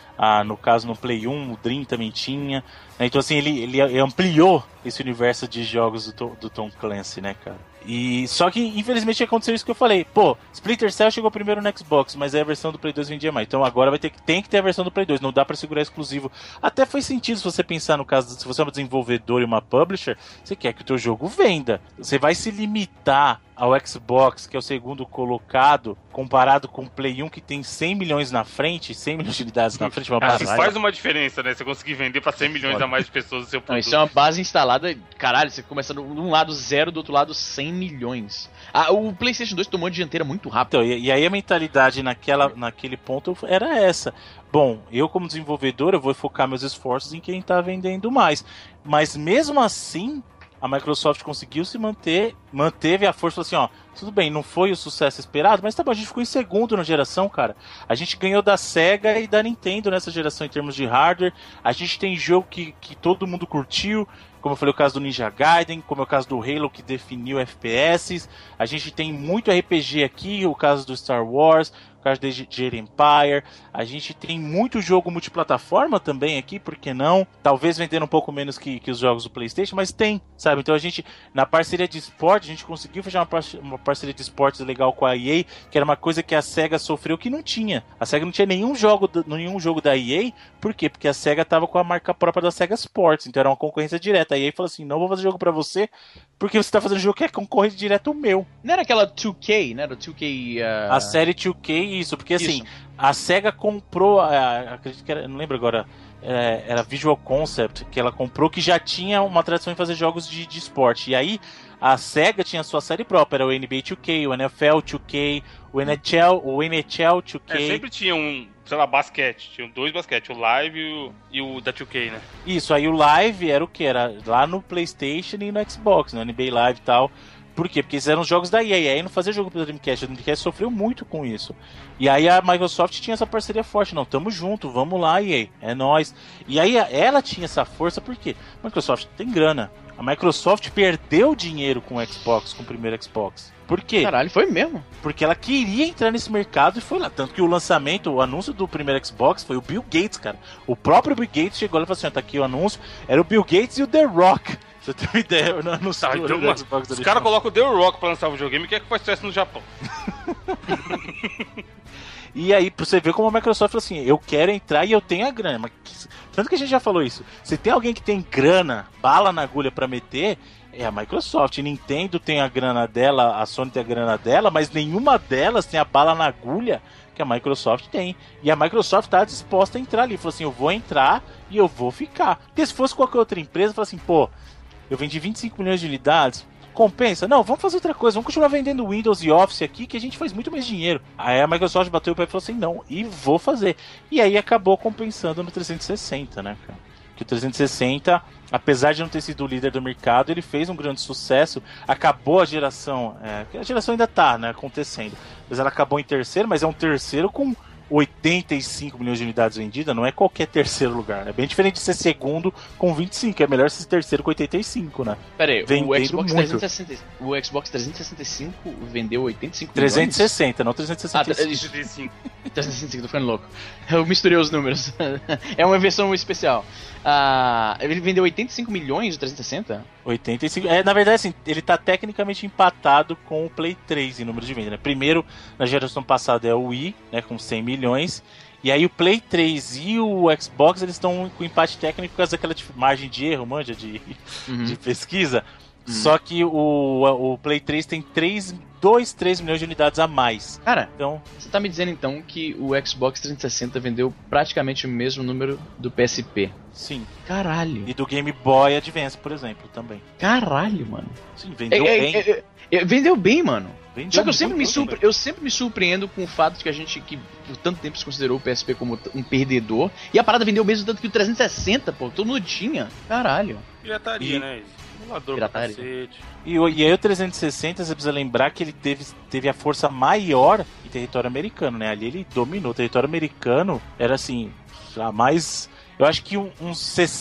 no caso no Play 1, o Dream também tinha. Né? Então, assim, ele ampliou esse universo de jogos do Tom Clancy, né, cara? E só que, infelizmente, aconteceu isso que eu falei. Pô, Splinter Cell chegou primeiro no Xbox, mas aí a versão do Play 2 vendia mais. Então agora tem que ter a versão do Play 2. Não dá pra segurar exclusivo. Até faz sentido se você pensar no caso, se você é um desenvolvedor e uma publisher, você quer que o teu jogo venda. Você vai se limitar ao Xbox, que é o segundo colocado, comparado com o Play 1, que tem 100 milhões na frente, 100 milhões de unidades na frente. Isso faz uma diferença, né? Você conseguir vender pra 100 milhões a mais de pessoas o seu produto. Não, isso é uma base instalada, caralho, você começa de um lado 0, do outro lado 100 milhões. O PlayStation 2 tomou a dianteira muito rápido. Então, e aí a mentalidade naquele ponto era essa. Bom, eu como desenvolvedor, eu vou focar meus esforços em quem tá vendendo mais. Mas mesmo assim, a Microsoft conseguiu se manteve a força, falou assim, ó, tudo bem, não foi o sucesso esperado, mas tá bom, a gente ficou em segundo na geração, cara. A gente ganhou da Sega e da Nintendo nessa geração em termos de hardware. A gente tem jogo que todo mundo curtiu, como eu falei, o caso do Ninja Gaiden, como é o caso do Halo, que definiu FPS. A gente tem muito RPG aqui, o caso do Star Wars, o caso de Jade Empire. A gente tem muito jogo multiplataforma também aqui, por que não? Talvez vendendo um pouco menos que os jogos do PlayStation, mas tem, sabe? Então a gente, na parceria de esporte, a gente conseguiu fechar uma parceria de esportes legal com a EA, que era uma coisa que a Sega sofreu que não tinha. A Sega não tinha nenhum jogo da EA, por quê? Porque a Sega tava com a marca própria da Sega Sports, então era uma concorrência direta. A EA falou assim, não vou fazer jogo pra você, porque você tá fazendo jogo que é concorrente direto meu. Não era aquela 2K, né? Era 2K... A série 2K, isso, porque assim, a Sega comprou, acredito que era, não lembro agora, era Visual Concept, que ela comprou, que já tinha uma tradição em fazer jogos de esporte. E aí, a Sega tinha sua série própria, era o NBA 2K, o NFL 2K, o NHL 2K. Sempre tinha sei lá, basquete. Tinham 2 basquete, o Live e o da 2K, né? Isso, aí o Live era o que? Era lá no PlayStation e no Xbox, no NBA Live e tal. Por quê? Porque esses eram jogos da EA. A EA não fazia jogo pro Dreamcast. O Dreamcast sofreu muito com isso. E aí a Microsoft tinha essa parceria forte. Não, tamo junto, vamos lá, EA. É nóis. E aí ela tinha essa força, por quê? A Microsoft tem grana. A Microsoft perdeu dinheiro com o Xbox, com o primeiro Xbox. Por quê? Caralho, foi mesmo? Porque ela queria entrar nesse mercado e foi lá. Tanto que o lançamento, o anúncio do primeiro Xbox foi o Bill Gates, cara. O próprio Bill Gates chegou lá e falou assim, ó, tá aqui o anúncio. Era o Bill Gates e o The Rock. Você tem uma ideia? No Xbox os caras colocam o The Rock pra lançar o videogame, o que é que faz sucesso no Japão? E aí, pra você ver como a Microsoft falou assim, eu quero entrar e eu tenho a grana. Mas, tanto que a gente já falou isso. Se tem alguém que tem grana, bala na agulha pra meter, é a Microsoft. Nintendo tem a grana dela, a Sony tem a grana dela, mas nenhuma delas tem a bala na agulha que a Microsoft tem. E a Microsoft tá disposta a entrar ali. Falou assim, eu vou entrar e eu vou ficar. Porque se fosse qualquer outra empresa, fala assim, pô, eu vendi 25 milhões de unidades, compensa? Não, vamos fazer outra coisa, vamos continuar vendendo Windows e Office aqui, que a gente faz muito mais dinheiro. Aí a Microsoft bateu o pé e falou assim, não, e vou fazer. E aí acabou compensando no 360, né, cara? Que o 360, apesar de não ter sido o líder do mercado, ele fez um grande sucesso, acabou a geração, a geração ainda tá, né, acontecendo, mas ela acabou em terceiro, mas é um terceiro com 85 milhões de unidades vendidas, não é qualquer terceiro lugar, é bem diferente de ser segundo com 25, é melhor ser terceiro com 85, né? Pera aí, o Xbox 365 vendeu 85 360, milhões? Não 365. 365, tô ficando louco. Eu misturei os números. É uma versão especial. Ele vendeu 85 milhões de 360? 85. Na verdade, assim, ele tá tecnicamente empatado com o Play 3 em número de venda, né? Primeiro, na geração passada é o Wii, né, com 100 milhões. E aí o Play 3 e o Xbox, eles estão com empate técnico por causa daquela margem de erro, manja, de pesquisa. Só que o Play 3 tem 3 milhões de unidades a mais. Cara, então, você tá me dizendo então que o Xbox 360 vendeu praticamente o mesmo número do PSP? Sim. Caralho. E do Game Boy Advance, por exemplo, também. Caralho, mano. Sim, vendeu bem. Vendeu bem, mano. Vendeu. Só que eu sempre me surpreendo com o fato de que a gente, que por tanto tempo se considerou o PSP como um perdedor, e a parada vendeu mesmo tanto que o 360, pô, todo mundo tinha. Caralho. Pirataria, né? Simulador pra cacete. E aí o 360, você precisa lembrar que ele teve a força maior em território americano, né? Ali ele dominou. O território americano era assim, a mais... Eu acho que uns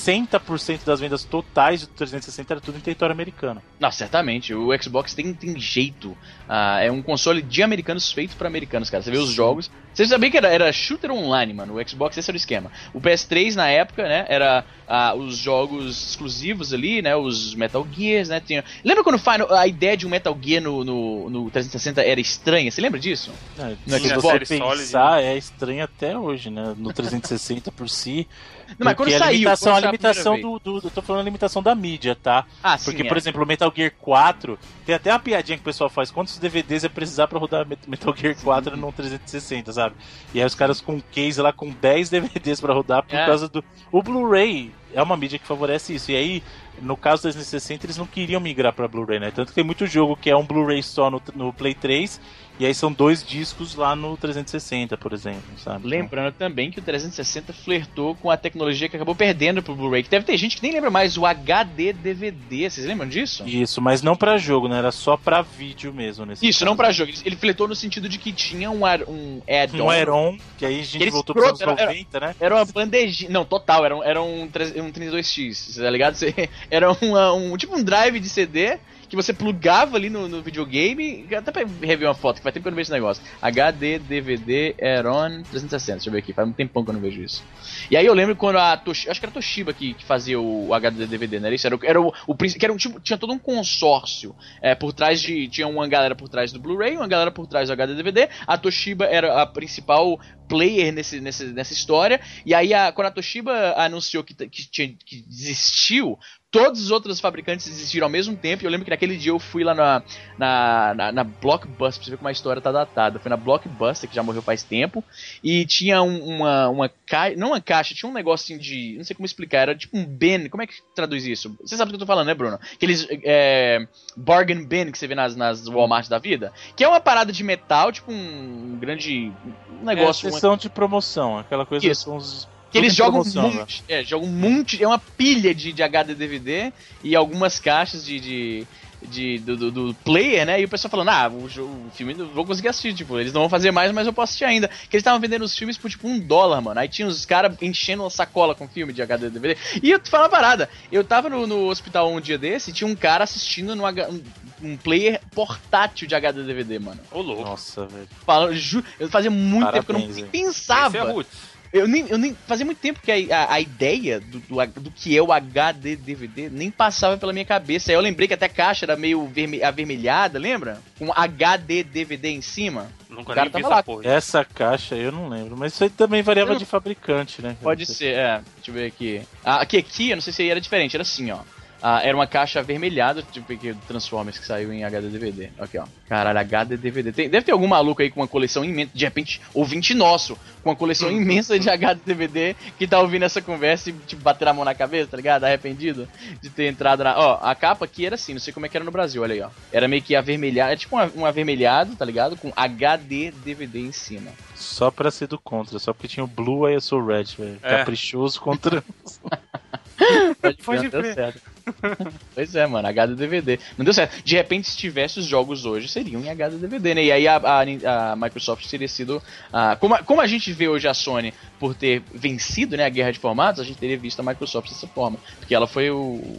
60% das vendas totais do 360 era tudo em território americano. Não, certamente. O Xbox tem jeito. É um console de americanos feito para americanos, cara. Você vê os jogos. Você sabia que era shooter online, mano. O Xbox, esse era o esquema. O PS3, na época, né, era os jogos exclusivos ali, né, os Metal Gears, né. Lembra quando a ideia de um Metal Gear no 360 era estranha? Você lembra disso? Se você pensar, é estranho até hoje, né, no 360 por si. Não, mas quando saiu, a limitação eu tô falando a limitação da mídia, tá? Porque, sim, por exemplo, o Metal Gear 4, tem até uma piadinha que o pessoal faz, quantos DVDs ia precisar pra rodar Metal Gear 4 no 360, sabe? E aí os caras com case lá com 10 DVDs pra rodar por causa do... O Blu-ray é uma mídia que favorece isso, e aí, no caso do 360, eles não queriam migrar pra Blu-ray, né? Tanto que tem muito jogo que é um Blu-ray só no Play 3, e aí são 2 discos lá no 360, por exemplo, sabe? Lembrando também que o 360 flertou com a tecnologia que acabou perdendo pro Blu-ray, que deve ter gente que nem lembra mais, o HD DVD, vocês lembram disso? Isso, mas não pra jogo, né? Era só pra vídeo mesmo. Isso, caso. Não pra jogo. Ele flertou no sentido de que tinha um add-on. Um add-on, que aí a gente voltou pros anos 90, né? Era uma bandejinha. Não, total, era um 32X, tá ligado? Era tipo um drive de CD que você plugava ali no videogame. Até pra rever uma foto, que faz tempo que eu não vejo esse negócio. HD, DVD, Aeron 360. Deixa eu ver aqui, faz um tempão que eu não vejo isso. E aí eu lembro quando a Toshiba, acho que era a Toshiba que fazia o HD, DVD, né? Isso era o que era um tipo, tinha todo um consórcio. Por trás tinha uma galera por trás do Blu-ray, uma galera por trás do HD, DVD. A Toshiba era a principal player nessa história. E aí quando a Toshiba anunciou que desistiu, todos os outros fabricantes desistiram ao mesmo tempo. E eu lembro que naquele dia eu fui lá na Blockbuster, pra você ver como a história tá datada. Foi na Blockbuster, que já morreu faz tempo. E tinha uma caixa, não uma caixa, tinha um negocinho de, não sei como explicar, era tipo um bin. Como é que traduz isso? Você sabe do que eu tô falando, né, Bruno? Aqueles bargain bin que você vê nas Walmart da vida. Que é uma parada de metal, tipo um grande negócio. Sessão de promoção, aquela coisa que são os... Que eles jogam um monte, é uma pilha de HD DVD e algumas caixas do player, né? E o pessoal falando, o filme não vou conseguir assistir, tipo, eles não vão fazer mais, mas eu posso assistir ainda. Que eles estavam vendendo os filmes por tipo $1, mano. Aí tinha os caras enchendo uma sacola com filme de HD DVD. E eu te falo uma parada, eu tava no hospital um dia desse e tinha um cara assistindo um player portátil de HD DVD, mano. Ô, louco. Nossa, velho. Eu fazia muito tempo que eu não pensava. Eu nem fazia muito tempo que a ideia do que é o HD DVD nem passava pela minha cabeça. Aí eu lembrei que até a caixa era meio avermelhada, lembra? Com HD DVD em cima. Nunca cara nem vi tava essa lá. porra. Essa caixa eu não lembro, mas isso aí também variava de fabricante, né? Pode ser, deixa eu ver aqui. Aqui, eu não sei se aí era diferente, era assim, ó. Era uma caixa avermelhada, tipo aqui do Transformers que saiu em HD DVD. Aqui, ó. Caralho, HD DVD. Deve ter algum maluco aí com uma coleção imensa, de repente, ouvinte nosso, com uma coleção imensa de HD DVD que tá ouvindo essa conversa e, tipo, bater a mão na cabeça, tá ligado? Arrependido de ter entrado na. Ó, a capa aqui era assim, não sei como é que era no Brasil, olha aí, ó. Era meio que avermelhado, é tipo um avermelhado, tá ligado? Com HD DVD em cima. Só pra ser do contra, só porque tinha o Blue, aí eu sou o Red, velho. Caprichoso contra. Pode deu crer. certo. Pois é, mano, HD DVD. Não deu certo. De repente, se tivesse os jogos hoje, seriam em HD DVD, né? E aí a Microsoft teria sido. Como a gente vê hoje a Sony por ter vencido, né, a guerra de formatos, a gente teria visto a Microsoft dessa forma. Porque ela foi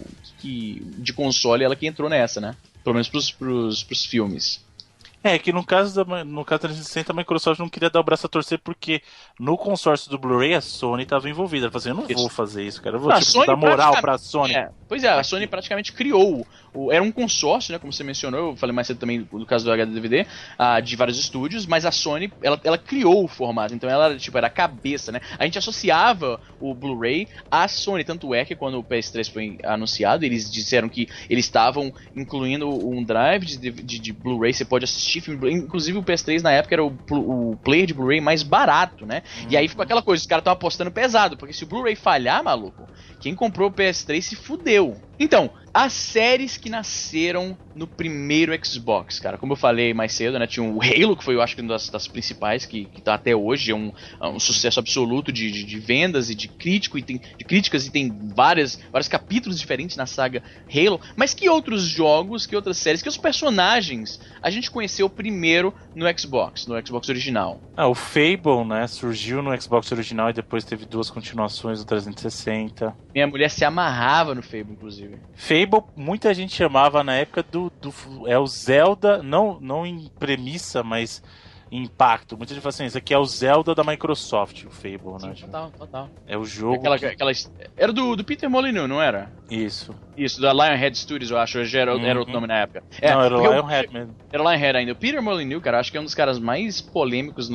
de console, ela que entrou nessa, né? Pelo menos pros filmes. É, que no caso da 360 a Microsoft não queria dar o braço a torcer porque no consórcio do Blu-ray a Sony estava envolvida. Ela falou assim, eu não vou fazer isso, cara. Eu vou dar moral pra Sony. Pois é, a Sony praticamente criou. Era um consórcio, né? Como você mencionou, eu falei mais cedo também no caso do HD DVD, de vários estúdios, mas a Sony, ela criou o formato. Então ela era a cabeça, né? A gente associava o Blu-ray à Sony. Tanto é que quando o PS3 foi anunciado, eles disseram que eles estavam incluindo um drive de Blu-ray. Você pode assistir filme, inclusive o PS3 na época era o player de Blu-ray mais barato, né? E aí ficou aquela coisa, os caras estavam apostando pesado, porque se o Blu-ray falhar, maluco, quem comprou o PS3 se fudeu. Então, as séries que nasceram no primeiro Xbox, cara, como eu falei mais cedo, né, tinha o Halo, que foi, eu acho que uma das principais, que tá até hoje, é um sucesso absoluto de vendas e de críticas, e tem vários capítulos diferentes na saga Halo, mas que outros jogos, que outras séries, que os personagens a gente conheceu primeiro no Xbox original? O Fable, né, surgiu no Xbox original e depois teve 2 continuações no 360. Minha mulher se amarrava no Fable, inclusive. Fable, muita gente chamava na época é o Zelda, não em premissa, mas em impacto. Muita gente fala assim, isso aqui é o Zelda da Microsoft, o Fable, né? Sim, total. É o jogo... Era do Peter Molyneux, não era? Isso, da Lionhead Studios, eu acho, já era outro nome na época. Não, era o Lionhead mesmo. Era o Lionhead ainda. O Peter Molyneux, cara, acho que é um dos caras mais polêmicos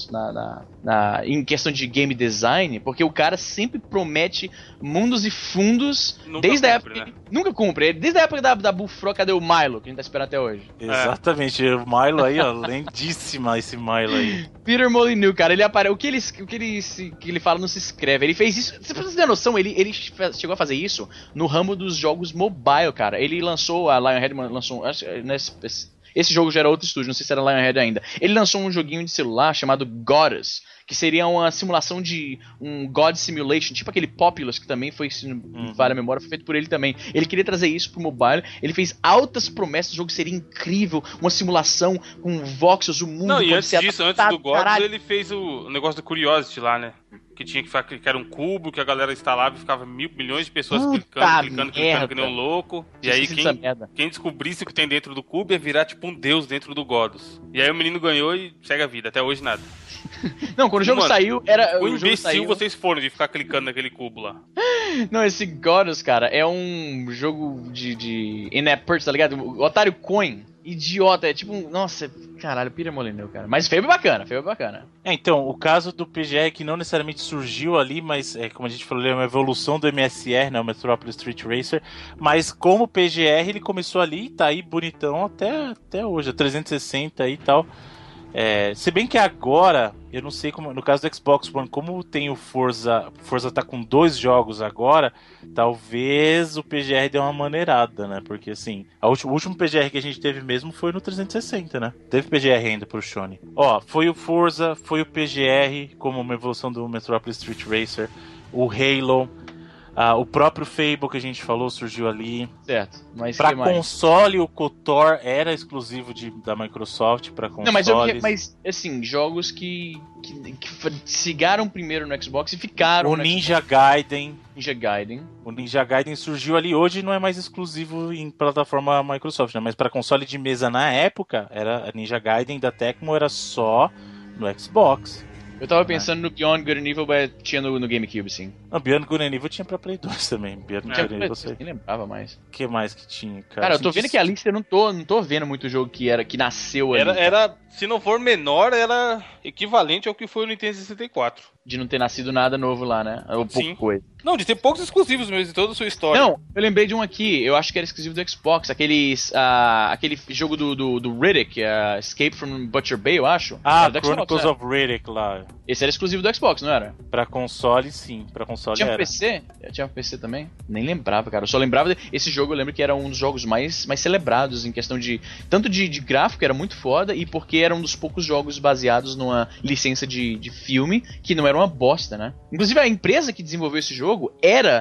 em questão de game design, porque o cara sempre promete mundos e fundos desde a época... Né? Nunca cumpre. Desde a época da Bullfrog, cadê o Milo, que a gente tá esperando até hoje? Exatamente, o Milo aí, ó, lindíssima esse Milo aí. Peter Molyneux, cara, ele aparece. O que ele fala não se escreve. Ele fez isso. Você precisa ter noção, ele chegou a fazer isso no ramo dos jogos mobile, cara. Ele lançou, a Lionhead lançou. Esse jogo já era outro estúdio, não sei se era Lionhead ainda. Ele lançou um joguinho de celular chamado Goddess, que seria uma simulação de um God Simulation, tipo aquele Populous, que também foi, se não vale a memória, foi feito por ele também. Ele queria trazer isso pro mobile, ele fez altas promessas, o jogo seria incrível, uma simulação com voxels, o mundo... Não, e antes disso, antes do Goddess, ele fez o negócio do Curiosity lá, né? Que tinha que era um cubo que a galera instalava e ficava milhões de pessoas clicando que nem um louco. E aí quem descobrisse o que tem dentro do cubo ia virar tipo um deus dentro do Goddess. E aí o menino ganhou e segue a vida, até hoje nada. Não, quando o jogo saiu, era... O imbecil vocês foram de ficar clicando naquele cubo lá. Não, esse Goddess, cara, é um jogo de in-app purchase, tá ligado? O Otário Coin. Idiota, é tipo um... Nossa, caralho, Peter Molyneux, cara. Mas Fable é bacana. Então, o caso do PGR que não necessariamente surgiu ali, mas, como a gente falou, é uma evolução do MSR, né, o Metropolis Street Racer, mas como PGR ele começou ali e tá aí bonitão até hoje, a 360 e tal. Se bem que agora, eu não sei como, no caso do Xbox One, como tem o Forza tá com 2 jogos agora, talvez o PGR dê uma maneirada, né? Porque assim, o último PGR que a gente teve mesmo foi no 360, né? Teve PGR ainda pro Sony. Ó, foi o Forza, foi o PGR, como uma evolução do Metropolis Street Racer, o Halo, o próprio Fable que a gente falou surgiu ali. Certo. Mas pra console, o KOTOR era exclusivo da Microsoft pra consoles. Não, mas assim, jogos que chegaram primeiro no Xbox e ficaram o Ninja Gaiden. O Ninja Gaiden surgiu ali. Hoje não é mais exclusivo em plataforma Microsoft, né? Mas pra console de mesa na época, a Ninja Gaiden da Tecmo era só no Xbox. Eu tava pensando no Beyond Good and Evil, mas tinha no GameCube, sim. Não, Beyond Good and Evil tinha pra Play 2 também. Beyond Good and Evil, eu sei. Nem lembrava mais. O que mais que tinha, cara? Cara, eu tô vendo aqui a lista, eu não tô vendo muito jogo que nasceu ali. Era, se não for menor, era equivalente ao que foi o Nintendo 64. De não ter nascido nada novo lá, né? Ou pouca coisa. Não, de ter poucos exclusivos mesmo em toda a sua história. Não, eu lembrei de um aqui, eu acho que era exclusivo do Xbox, aquele jogo do Riddick, Escape from Butcher Bay, eu acho. Ah, Chronicles of Riddick lá. Esse era exclusivo do Xbox, não era? Pra console, sim. Pra console tinha era. PC? Tinha PC também? Nem lembrava, cara. Eu só lembrava esse jogo, eu lembro que era um dos jogos mais celebrados em questão de... Tanto de gráfico, era muito foda, e porque era um dos poucos jogos baseados numa licença de filme, que não era uma bosta, né? Inclusive, a empresa que desenvolveu esse jogo era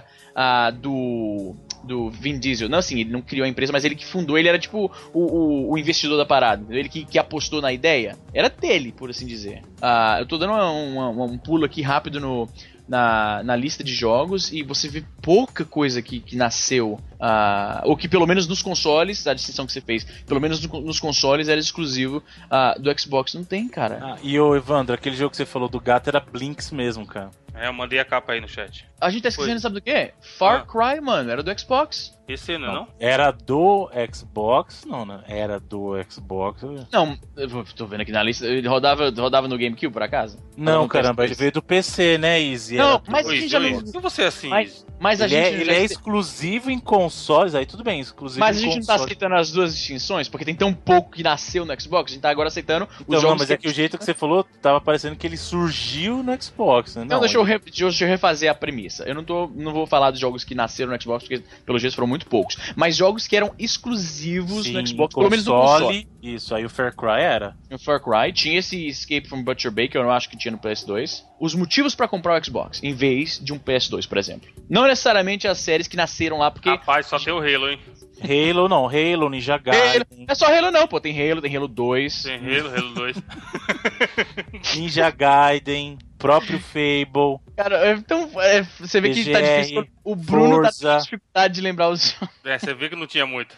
do Vin Diesel. Não, assim, ele não criou a empresa, mas ele que fundou, ele era tipo o investidor da parada. Ele que apostou na ideia. Era dele, por assim dizer. Eu tô dando um pulo aqui rápido na lista de jogos e você vê pouca coisa que nasceu, ou que pelo menos nos consoles, a distinção que você fez, pelo menos nos consoles era exclusivo do Xbox. Não tem, cara. E ô Evandro, aquele jogo que você falou do gato era Blinks mesmo, cara. Eu mandei a capa aí no chat. A gente tá esquecendo, sabe do quê? Far Cry, mano, era do Xbox. PC não? Era do Xbox? Não, né? Era do Xbox. Não, eu tô vendo aqui na lista, ele rodava no GameCube, por acaso? Não, caramba, ele veio do PC, né, Easy? Não, mas a gente já... Se você é assim... Mas a gente ele é exclusivo em consoles, aí tudo bem, exclusivo mas em a gente consoles. não tá aceitando as duas distinções, porque tem tão pouco que nasceu no Xbox, a gente tá agora aceitando os jogos... Não, mas é que o jeito que você falou, tava parecendo que ele surgiu no Xbox, né? Não, deixa eu refazer a premissa. Eu não vou falar dos jogos que nasceram no Xbox, porque pelo jeito foram muito poucos, mas jogos que eram exclusivos no Xbox, pelo menos no console. Isso, aí o Far Cry era. O Far Cry, tinha esse Escape from Butcher Bay, que eu não acho que tinha no PS2. Os motivos pra comprar o Xbox, em vez de um PS2, por exemplo. Não necessariamente as séries que nasceram lá, porque... Rapaz, só tem o Halo, hein? Halo, Ninja Gaiden. Não é só Halo não, pô, tem Halo 2. Tem Halo 2. Ninja Gaiden, próprio Fable. Cara, então, você vê que tá difícil. O Bruno tá com dificuldade de lembrar os jogos. Você vê que não tinha muito.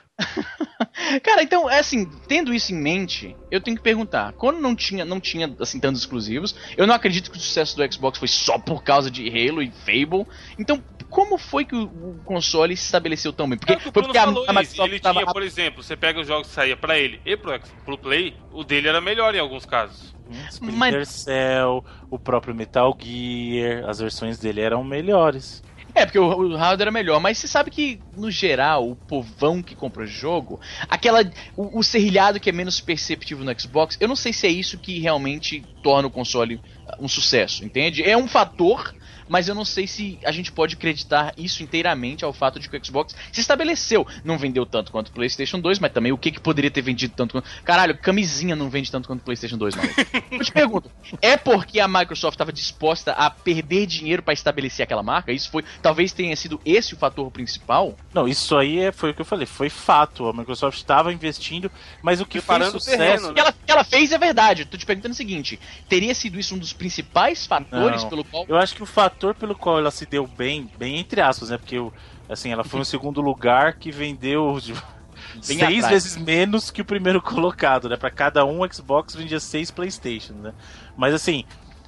Cara, então, assim, tendo isso em mente, eu tenho que perguntar, quando não tinha assim, tantos exclusivos, eu não acredito que o sucesso do Xbox foi só por causa de Halo e Fable, então, como foi que o console se estabeleceu tão bem? Porque, foi porque a Microsoft ele tinha, por exemplo, você pega os jogos que saía pra ele e pro Play, o dele era melhor em alguns casos. Splinter Cell, o próprio Metal Gear, as versões dele eram melhores. Porque o hardware era melhor, mas você sabe que, no geral, o povão que compra o jogo, o serrilhado que é menos perceptivo no Xbox, eu não sei se é isso que realmente torna o console um sucesso, entende? É um fator, mas eu não sei se a gente pode acreditar isso inteiramente ao fato de que o Xbox se estabeleceu. Não vendeu tanto quanto o PlayStation 2, mas também o que poderia ter vendido tanto quanto... Caralho, camisinha não vende tanto quanto o PlayStation 2, mano. Eu te pergunto, é porque a Microsoft estava disposta a perder dinheiro para estabelecer aquela marca? Isso foi... Talvez tenha sido esse o fator principal? Não, isso aí foi o que eu falei, foi fato. A Microsoft estava investindo, mas o que fez sucesso... Terreno, né? O que ela fez é verdade. Eu tô te perguntando o seguinte, teria sido isso um dos principais fatores pelo qual... Eu acho que o fator pelo qual ela se deu bem entre aspas, né? Porque assim, ela foi no segundo lugar que vendeu 6 vezes menos que o primeiro colocado, né? Pra cada um, o Xbox vendia 6 PlayStation, né? Mas assim,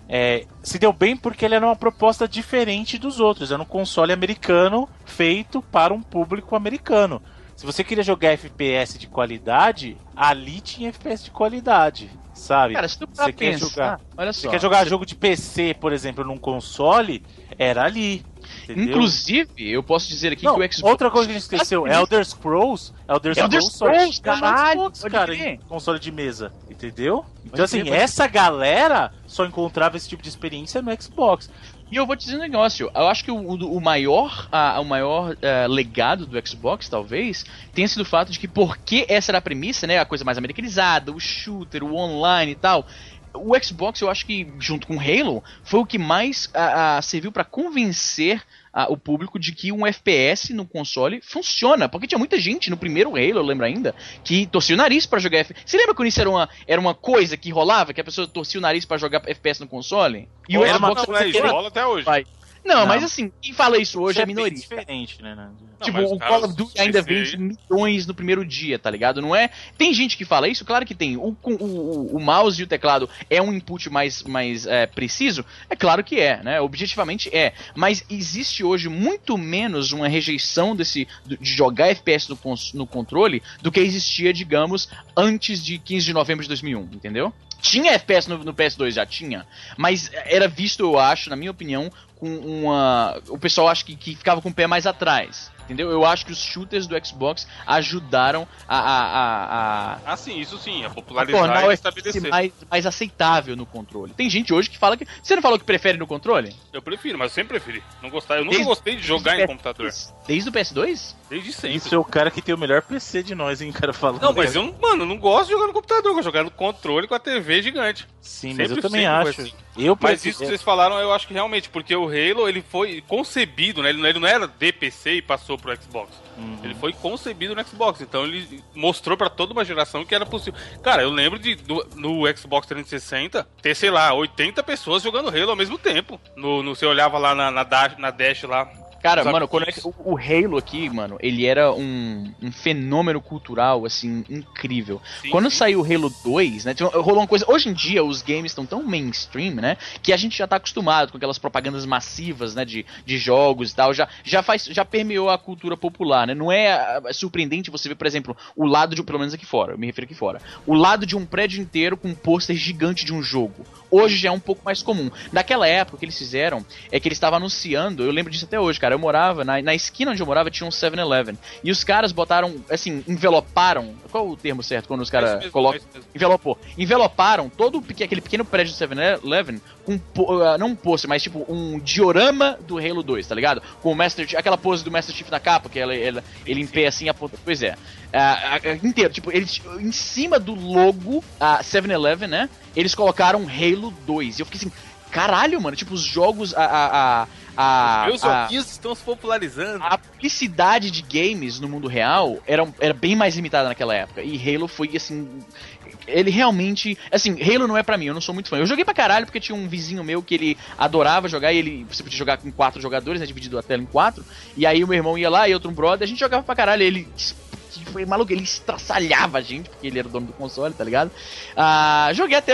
se deu bem porque ele era uma proposta diferente dos outros. Era um console americano feito para um público americano. Se você queria jogar FPS de qualidade, ali tinha FPS de qualidade, sabe? Cara, se tu você quer jogar, olha só, você quer jogar jogo de PC, por exemplo, num console, era ali. Entendeu? Inclusive, eu posso dizer aqui que o Xbox... Outra coisa que a gente esqueceu, Elder Scrolls só caralho, Xbox, cara, em console de mesa, entendeu? Então assim, essa galera só encontrava esse tipo de experiência no Xbox. E eu vou te dizer um negócio, eu acho que o maior legado do Xbox, talvez, tenha sido o fato de que, porque essa era a premissa, né, a coisa mais americanizada, o shooter, o online e tal... O Xbox, eu acho que, junto com o Halo, foi o que mais serviu pra convencer o público de que um FPS no console funciona. Porque tinha muita gente no primeiro Halo, eu lembro ainda, que torcia o nariz pra jogar FPS. Você lembra quando isso era uma coisa que rolava? Que a pessoa torcia o nariz pra jogar FPS no console? E o Xbox rola até hoje. Não, mas assim, quem fala isso hoje Isso é bem minoria. diferente, né? Tipo, mas o os Call of caras Duty ainda PC vende milhões no primeiro dia, tá ligado? Não é... Tem gente que fala isso? Claro que tem. O mouse e o teclado é um input mais preciso? É claro que é, né? Objetivamente é. Mas existe hoje muito menos uma rejeição de jogar FPS no controle do que existia, digamos, antes de 15 de novembro de 2001, entendeu? Tinha FPS no PS2, já tinha, mas era visto, eu acho, na minha opinião, com o pessoal acho que ficava com o pé mais atrás, entendeu? Eu acho que os shooters do Xbox ajudaram Ah, sim, isso sim, a tornar popularizar o e FPS estabelecer. mais aceitável no controle. Tem gente hoje que fala que... Você não falou que prefere no controle? Eu prefiro, mas eu sempre preferi. Eu nunca gostei de jogar em computador. Desde o PS2? Desde sempre. Isso é o cara que tem o melhor PC de nós, hein, cara, falando. Não, mas eu não gosto de jogar no computador, eu gosto de jogar no controle com a TV gigante. Sim, Sempre, mas eu também sempre acho. foi assim. Eu Mas isso que vocês falaram, eu acho que realmente, porque o Halo, ele foi concebido, né? Ele não era de PC e passou pro Xbox. Ele foi concebido no Xbox, então ele mostrou pra toda uma geração que era possível. Cara, eu lembro no Xbox 360 ter, sei lá, 80 pessoas jogando Halo ao mesmo tempo. Você olhava lá na Dash lá. Cara, Os mano, amigos. o Halo aqui, mano, ele era um fenômeno cultural, assim, incrível. Sim, Quando sim. saiu o Halo 2, né, rolou uma coisa... Hoje em dia, os games estão tão mainstream, né, que a gente já tá acostumado com aquelas propagandas massivas, né, de jogos e tal, já permeou a cultura popular, né, não é surpreendente você ver, por exemplo, o lado de... Pelo menos aqui fora, eu me refiro aqui fora. O lado de um prédio inteiro com um pôster gigante de um jogo. Hoje já é um pouco mais comum. Naquela época, o que eles fizeram é que eles estavam anunciando, eu lembro disso até hoje, cara, eu morava, na esquina onde eu morava tinha um 7-Eleven, e os caras botaram, assim, enveloparam, qual o termo certo quando os caras colocam? Enveloparam todo aquele pequeno prédio do 7-Eleven com, não um pôster, mas tipo um diorama do Halo 2, tá ligado? Com o Master Chief, aquela pose do Master Chief na capa, que ele em pé assim, aponta, pois é. Inteiro, tipo, eles, em cima do logo 7-Eleven, né, eles colocaram Halo 2, e eu fiquei assim, caralho, mano, tipo, os jogos, Meus joguinhos estão se popularizando. a publicidade de games no mundo real era bem mais limitada naquela época. E Halo foi, assim... Ele realmente... Assim, Halo não é pra mim, eu não sou muito fã. Eu joguei pra caralho porque tinha um vizinho meu que ele adorava jogar. E você podia jogar com 4 jogadores, né? Dividido a tela em 4. E aí o meu irmão ia lá e outro brother. A gente jogava pra caralho. Ele... Foi maluco, ele estraçalhava a gente, porque ele era o dono do console, tá ligado? Joguei até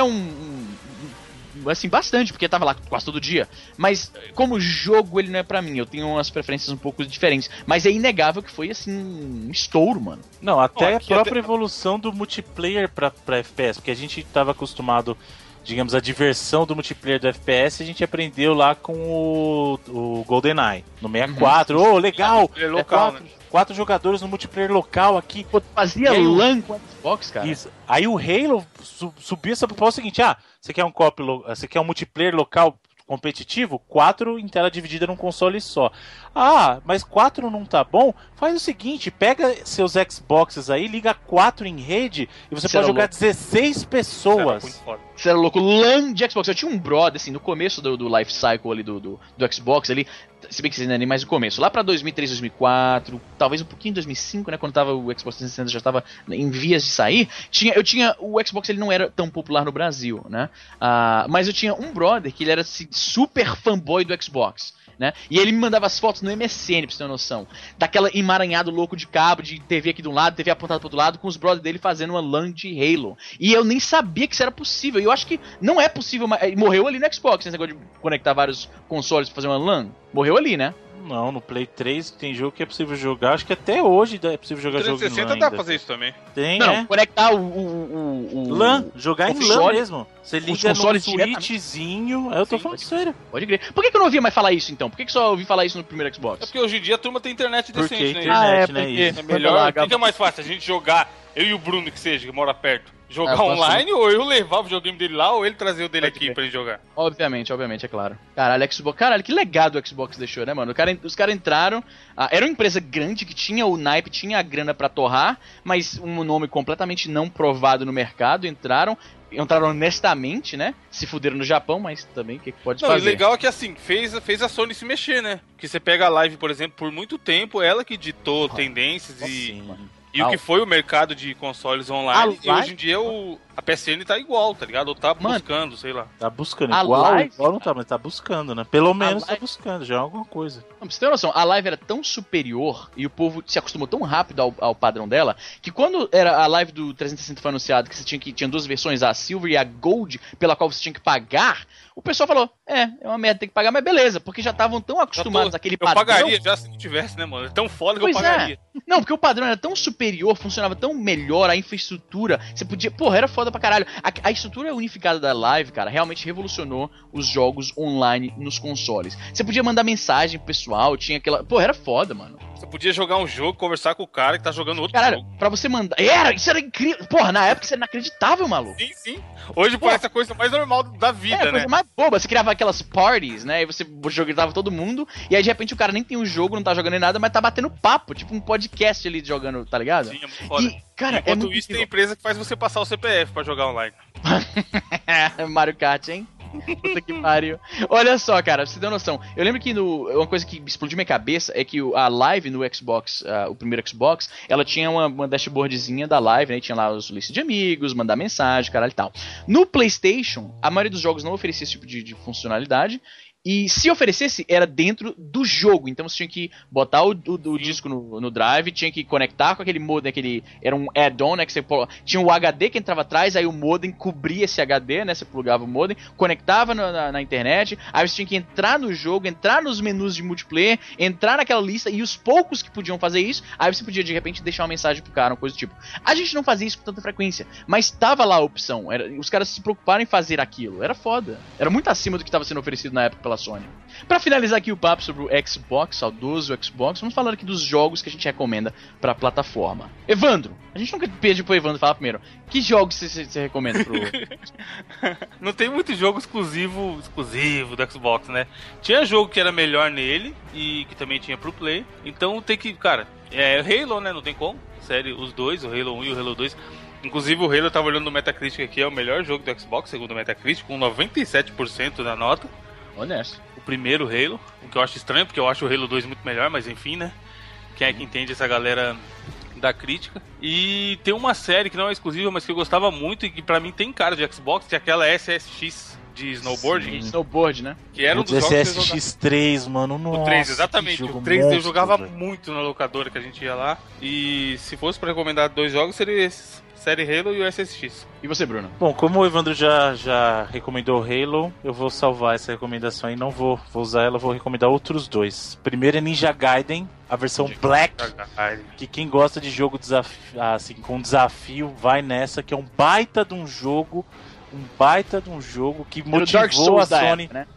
assim, bastante, porque tava lá quase todo dia. Mas, como jogo, ele não é pra mim. Eu tenho umas preferências um pouco diferentes. Mas é inegável que foi, assim, um estouro, mano. Não, até Ó, a própria evolução do multiplayer pra FPS, porque a gente tava acostumado, digamos, a diversão do multiplayer do FPS, a gente aprendeu lá com o GoldenEye, no 64. Ô, legal! Multiplayer local, né? 4 jogadores no multiplayer local aqui. Pô, fazia E aí, LAN com o Xbox, cara. Isso. Aí o Halo subiu essa proposta seguinte: você quer você quer um multiplayer local competitivo? 4 em tela dividida num console só. Mas 4 não tá bom? Faz o seguinte, pega seus Xboxes aí, liga 4 em rede e você pode jogar 16 pessoas. Você era louco, LAN de Xbox. Eu tinha um brother, assim, no começo do life cycle ali do Xbox, ali, se bem que vocês não é nem mais o começo, lá pra 2003, 2004, talvez um pouquinho em 2005, né, quando tava o Xbox 360 já tava em vias de sair, o Xbox, ele não era tão popular no Brasil, né, mas eu tinha um brother que ele era assim, super fanboy do Xbox. Né? E ele me mandava as fotos no MSN, pra você ter uma noção. Daquela emaranhado louco de cabo, de TV aqui de um lado, TV apontada pro outro lado, com os brothers dele fazendo uma LAN de Halo. E eu nem sabia que isso era possível. E eu acho que não é possível. Morreu ali no Xbox, esse negócio de conectar vários consoles pra fazer uma LAN. Morreu ali, né? Não, no Play 3 tem jogo que é possível jogar. Acho que até hoje é possível jogar jogo em LAN. 360 dá pra fazer isso também. Tem, Não, conectar o LAN, jogar em LAN mesmo. Você liga no consoles switchzinho. Eu tô falando sério. Pode crer. Por que eu não ouvia mais falar isso, então? Por que só ouvi falar isso no primeiro Xbox? É porque hoje em dia a turma tem internet Porque decente, né? internet, né? porque- Isso. É melhor. O que é mais fácil? A gente jogar, eu e o Bruno que seja, que mora perto, jogar online, ou eu levar o videogame dele lá, ou ele trazer o dele Pode aqui crer. pra gente jogar. Obviamente, é claro. Caralho, Xbox. Caralho, que legado o Xbox deixou, né, mano? Os caras entraram. Era uma empresa grande que tinha o naipe, tinha a grana pra torrar, mas um nome completamente não provado no mercado. Entraram honestamente, né? Se fuderam no Japão, mas também o que pode Não, e fazer? legal é que assim, fez a Sony se mexer, né? Que você pega a Live, por exemplo, por muito tempo, ela que ditou tendências e. Sim, mano. E o que foi o mercado de consoles online, e hoje em dia a PSN tá igual, tá ligado? Ou tá buscando, sei lá. Tá buscando, igual não tá, mas tá buscando, né? Pelo menos tá buscando, já é alguma coisa. Não, pra você ter noção, a Live era tão superior e o povo se acostumou tão rápido ao padrão dela, que quando era a Live do 360 foi anunciado, que tinha duas versões, a Silver e a Gold, pela qual você tinha que pagar, o pessoal falou, é uma merda, tem que pagar, mas beleza, porque já estavam tão acostumados àquele padrão. Eu pagaria já se não tivesse, né, mano? É tão foda que eu pagaria. Não, porque o padrão era tão superior, funcionava tão melhor, a infraestrutura, você podia... Porra, era foda pra caralho. A estrutura unificada da Live, cara, realmente revolucionou os jogos online nos consoles. Você podia mandar mensagem pro pessoal, tinha aquela... Porra, era foda, mano. Você podia jogar um jogo, conversar com o cara que tá jogando outro jogo. Cara, pra você mandar... Isso era incrível. Porra, na época isso era inacreditável, maluco. Sim. Hoje parece a coisa mais normal da vida, né? Coisa mais boba. Você criava aquelas parties, né? E você jogava todo mundo, e aí de repente o cara nem tem o jogo, não tá jogando nem nada, mas tá batendo papo, tipo um podcast ali jogando, tá ligado? Sim, é muito foda. Cara, enquanto isso, tem empresa que faz você passar o CPF pra jogar online. Mario Kart, hein? Puta que pariu. Olha só, cara, pra você ter uma noção. Eu lembro que uma coisa que explodiu minha cabeça é que a Live no Xbox, o primeiro Xbox, ela tinha uma dashboardzinha da Live, né? Tinha lá os listas de amigos, mandar mensagem, caralho e tal. No PlayStation, a maioria dos jogos não oferecia esse tipo de funcionalidade. E se oferecesse, era dentro do jogo. Então você tinha que botar o disco no drive, tinha que conectar com aquele modem, era um add-on, né? Que você tinha o HD que entrava atrás, aí o modem cobria esse HD, né? Você plugava o modem, conectava na internet, aí você tinha que entrar no jogo, entrar nos menus de multiplayer, entrar naquela lista, e os poucos que podiam fazer isso, aí você podia de repente deixar uma mensagem pro cara, uma coisa do tipo. A gente não fazia isso com tanta frequência, mas tava lá a opção. Os caras se preocuparam em fazer aquilo. Era foda. Era muito acima do que estava sendo oferecido na época pela Sony. Pra finalizar aqui o papo sobre o Xbox, saudoso Xbox, vamos falar aqui dos jogos que a gente recomenda pra plataforma. Evandro, a gente nunca pediu pro Evandro falar primeiro. Que jogos você recomenda pro... Não tem muito jogo exclusivo do Xbox, né? Tinha jogo que era melhor nele e que também tinha pro Play. Então tem que, cara, Halo, né? Não tem como. Sério, os dois, o Halo 1 e o Halo 2. Inclusive o Halo, eu tava olhando no Metacritic aqui, é o melhor jogo do Xbox, segundo o Metacritic, com 97% da nota. Honesto. O primeiro Halo, o que eu acho estranho, porque eu acho o Halo 2 muito melhor, mas enfim, né? Quem é que entende essa galera da crítica. E tem uma série que não é exclusiva, mas que eu gostava muito e que pra mim tem cara de Xbox, que é aquela SSX de snowboarding. Sim, snowboard, né? Que era um dos jogos SSX3, mano, nossa. O 3, exatamente. O 3 eu jogava muito na locadora que a gente ia lá. E se fosse pra recomendar dois jogos, seria esses. Série Halo e o SSX. E você, Bruno? Bom, como o Evandro já recomendou Halo, eu vou salvar essa recomendação e não vou usar ela, vou recomendar outros dois. Primeiro é Ninja Gaiden, a versão Black, que quem gosta de jogo assim, com desafio, vai nessa, que é um baita de um jogo que motivou Dark Souls a Sony. Época,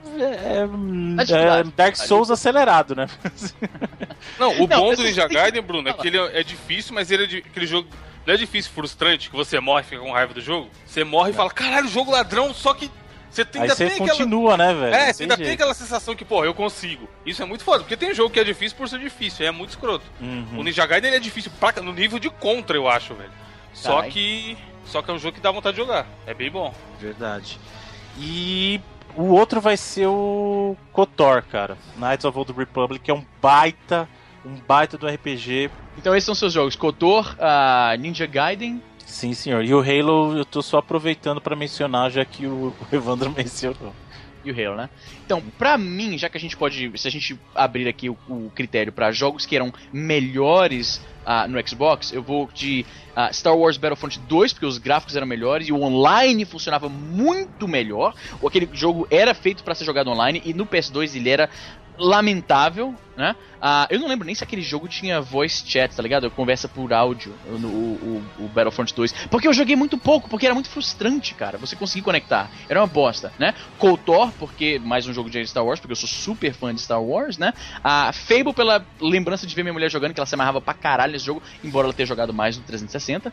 né? Dark Souls acelerado, né? Não, o bom do Ninja Gaiden, Bruno, é que ele é difícil, mas ele é aquele jogo... Não é difícil, frustrante, que você morre e fica com raiva do jogo? Você morre e fala, caralho, jogo ladrão, só que você ainda tem aquela... continua, né, velho? Você ainda tem aquela sensação que, porra, eu consigo. Isso é muito foda, porque tem jogo que é difícil por ser difícil, é muito escroto. O Ninja Gaiden ele é difícil no nível de Contra, eu acho, velho. Só que é um jogo que dá vontade de jogar, é bem bom. Verdade. E o outro vai ser o KOTOR, cara. Knights of Old Republic, que é um baita do RPG. Então esses são seus jogos, KOTOR, Ninja Gaiden. Sim, senhor. E o Halo eu tô só aproveitando pra mencionar, já que o Evandro mencionou. E o Halo, né? Então, pra mim, já que a gente pode... Se a gente abrir aqui o critério pra jogos que eram melhores no Xbox, eu vou de Star Wars Battlefront 2, porque os gráficos eram melhores e o online funcionava muito melhor. Aquele jogo era feito pra ser jogado online e no PS2 ele era lamentável, né? Eu não lembro nem se aquele jogo tinha voice chat, tá ligado? Conversa por áudio, o Battlefront 2. Porque eu joguei muito pouco, porque era muito frustrante, cara. Você conseguir conectar. Era uma bosta, né? KOTOR, porque mais um jogo de Star Wars, porque eu sou super fã de Star Wars, né? Fable, pela lembrança de ver minha mulher jogando, que ela se amarrava pra caralho nesse jogo, embora ela tenha jogado mais no 360.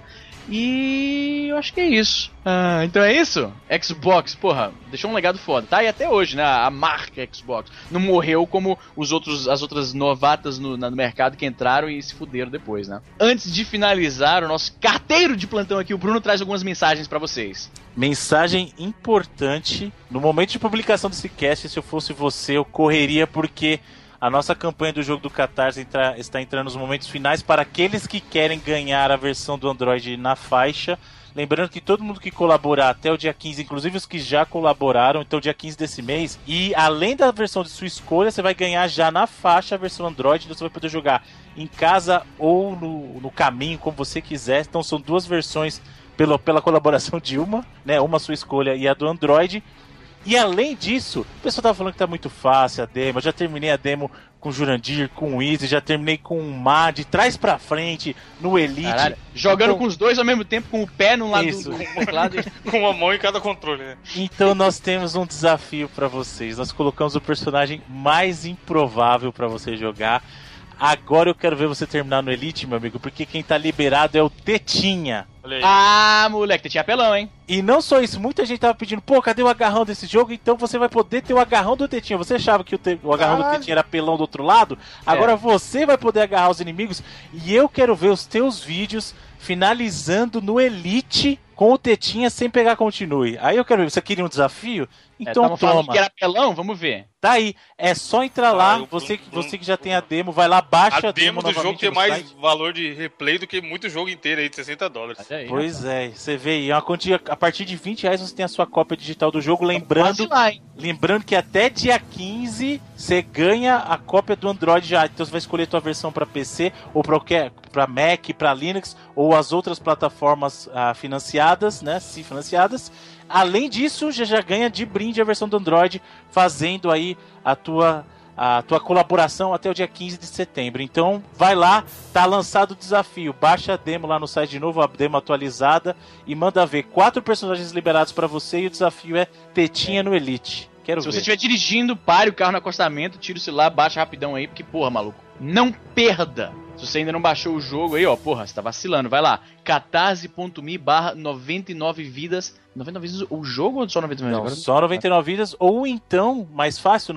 E eu acho que é isso. Então é isso? Xbox, porra, deixou um legado foda, tá? E até hoje, né? A marca Xbox não morreu como as outras novatas no mercado que entraram e se fuderam depois, né? Antes de finalizar o nosso carteiro de plantão aqui, o Bruno traz algumas mensagens pra vocês. Mensagem importante. No momento de publicação desse cast, se eu fosse você, eu correria porque A nossa campanha do jogo do Catarse está entrando nos momentos finais para aqueles que querem ganhar a versão do Android na faixa. Lembrando que todo mundo que colaborar até o dia 15, inclusive os que já colaboraram, então dia 15 desse mês, e além da versão de sua escolha, você vai ganhar já na faixa a versão Android, então você vai poder jogar em casa ou no caminho, como você quiser. Então são duas versões pela colaboração de uma sua escolha e a do Android. E além disso, o pessoal tava falando que tá muito fácil a demo. Eu já terminei a demo com o Jurandir, com o Easy, já terminei com o Mar, de trás pra frente, no Elite. Caralho, jogando então, com os dois ao mesmo tempo, com o pé num lado do outro lado. Com uma mão em cada controle, né? Então nós temos um desafio pra vocês. Nós colocamos o personagem mais improvável pra você jogar. Agora eu quero ver você terminar no Elite, meu amigo, porque quem tá liberado é o Tetinha. Ah, moleque, Tetinha apelão, hein? E não só isso, muita gente tava pedindo, pô, cadê o agarrão desse jogo? Então você vai poder ter o agarrão do Tetinha. Você achava que o agarrão do Tetinha era apelão do outro lado? Agora você vai poder agarrar os inimigos. E eu quero ver os teus vídeos finalizando no Elite com o Tetinha sem pegar continue. Aí eu quero ver, você queria um desafio? Então toma. Que era apelão, vamos ver. Tá aí, é só entrar lá, você que já tem a demo, vai lá, baixa a demo do jogo tem mais valor de replay do que muito jogo inteiro aí, de $60. Aí, pois é, você vê aí, é uma quantia, a partir de R$20 você tem a sua cópia digital do jogo, lembrando que até dia 15 você ganha a cópia do Android já, então você vai escolher a tua versão para PC, ou para Mac, para Linux, ou as outras plataformas financiadas, né, se financiadas. Além disso, já ganha de brinde a versão do Android, fazendo aí a tua colaboração até o dia 15 de setembro. Então, vai lá, tá lançado o desafio. Baixa a demo lá no site de novo, a demo atualizada, e manda ver 4 personagens liberados pra você, e o desafio é Tetinha no Elite. Quero ver. Se você estiver dirigindo, pare o carro no acostamento, tira o celular, baixa rapidão aí, porque, porra, maluco, não perda! Se você ainda não baixou o jogo aí, ó, porra, você tá vacilando, vai lá, catarse.me/99vidas. 99 vidas o jogo ou só 99 vidas? Não, só 99 vidas, ou então, mais fácil,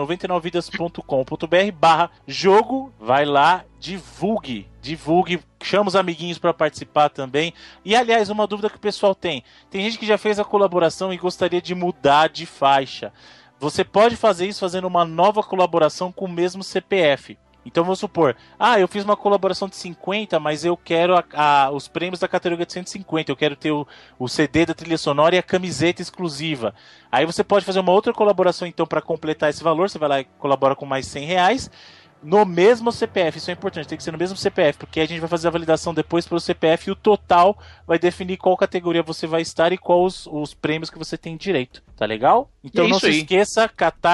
99vidas.com.br/jogo, vai lá, divulgue, chama os amiguinhos pra participar também. E aliás, uma dúvida que o pessoal tem gente que já fez a colaboração e gostaria de mudar de faixa. Você pode fazer isso fazendo uma nova colaboração com o mesmo CPF. Então vamos supor, eu fiz uma colaboração de 50, mas eu quero os prêmios da categoria de 150, eu quero ter o CD da trilha sonora e a camiseta exclusiva. Aí você pode fazer uma outra colaboração então para completar esse valor, você vai lá e colabora com mais R$100, no mesmo CPF, isso é importante, tem que ser no mesmo CPF, porque a gente vai fazer a validação depois pelo CPF e o total vai definir qual categoria você vai estar e quais os prêmios que você tem direito, tá legal? Então não se esqueça,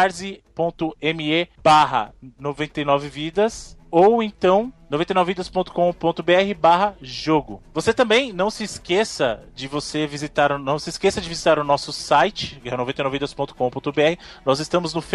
catarse.me/99vidas ou então 99vidas.com.br/jogo. Você também não se esqueça de visitar o nosso site, que é 99vidas.com.br. Nós estamos no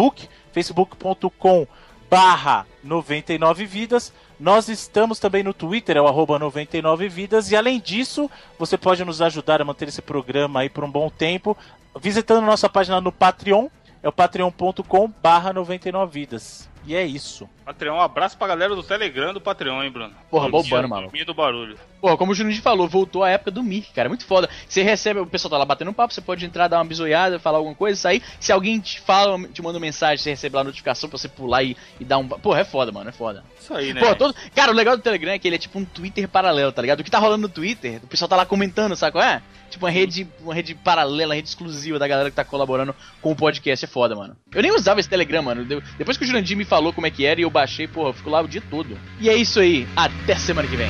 facebook.com/99vidas. Nós estamos também no Twitter, é o @99vidas, e além disso, você pode nos ajudar a manter esse programa aí por um bom tempo, visitando nossa página no Patreon, é o patreon.com/99vidas. E é isso. Patreon, um abraço pra galera do Telegram do Patreon, hein, Bruno? Porra, bombando, mano. Do barulho. Porra, como o Juninho falou, voltou a época do Mickey, cara. Muito foda. Você recebe, o pessoal tá lá batendo um papo, você pode entrar, dar uma bisoiada, falar alguma coisa, sair. Se alguém te manda uma mensagem, você recebe lá a notificação pra você pular e dar um... Porra, é foda, mano, é foda. Isso aí, né? Pô, cara, o legal do Telegram é que ele é tipo um Twitter paralelo, tá ligado? O que tá rolando no Twitter, o pessoal tá lá comentando, sabe qual é? Tipo uma rede paralela, uma rede exclusiva da galera que tá colaborando com o podcast, é foda, mano. Eu nem usava esse Telegram, mano. Depois que o Jurandir me falou como é que era e eu baixei, porra, eu fico lá o dia todo. E é isso aí, até semana que vem.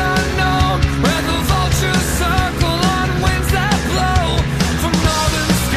Where the vultures circle on winds that blow from northern skies.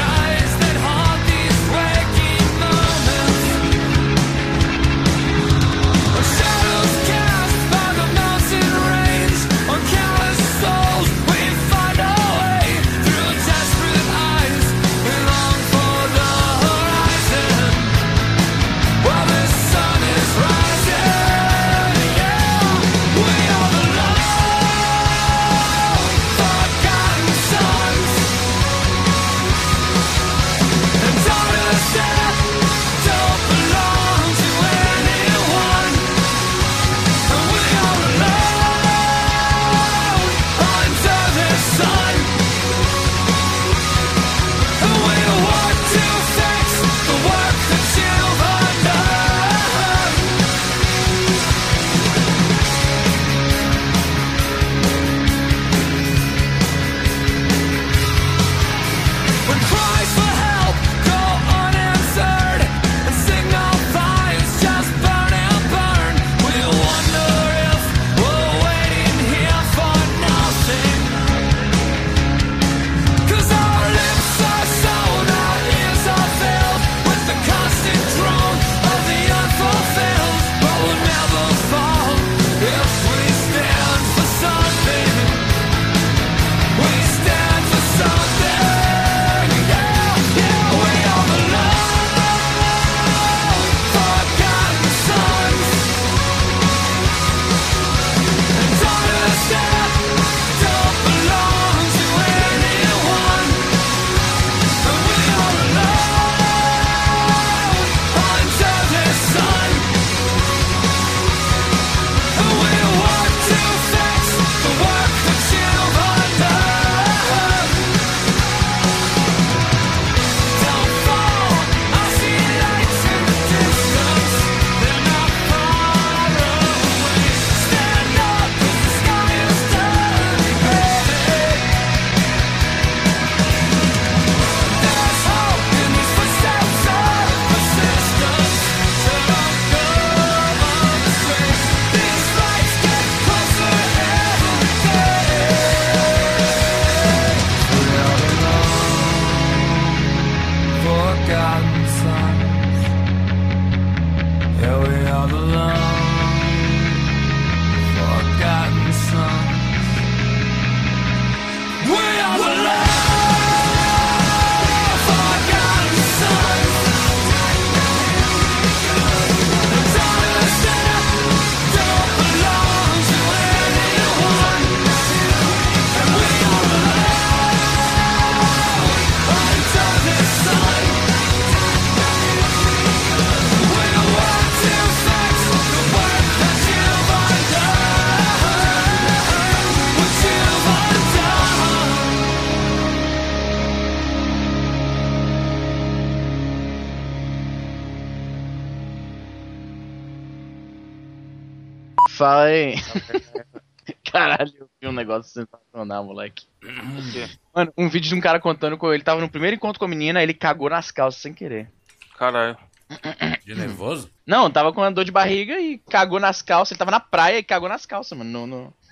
Fala aí. Caralho, eu vi um negócio sensacional, moleque. Mano, um vídeo de um cara contando que ele tava no primeiro encontro com a menina, ele cagou nas calças sem querer. Caralho. De nervoso? Não, tava com uma dor de barriga e cagou nas calças. Ele tava na praia e cagou nas calças, mano.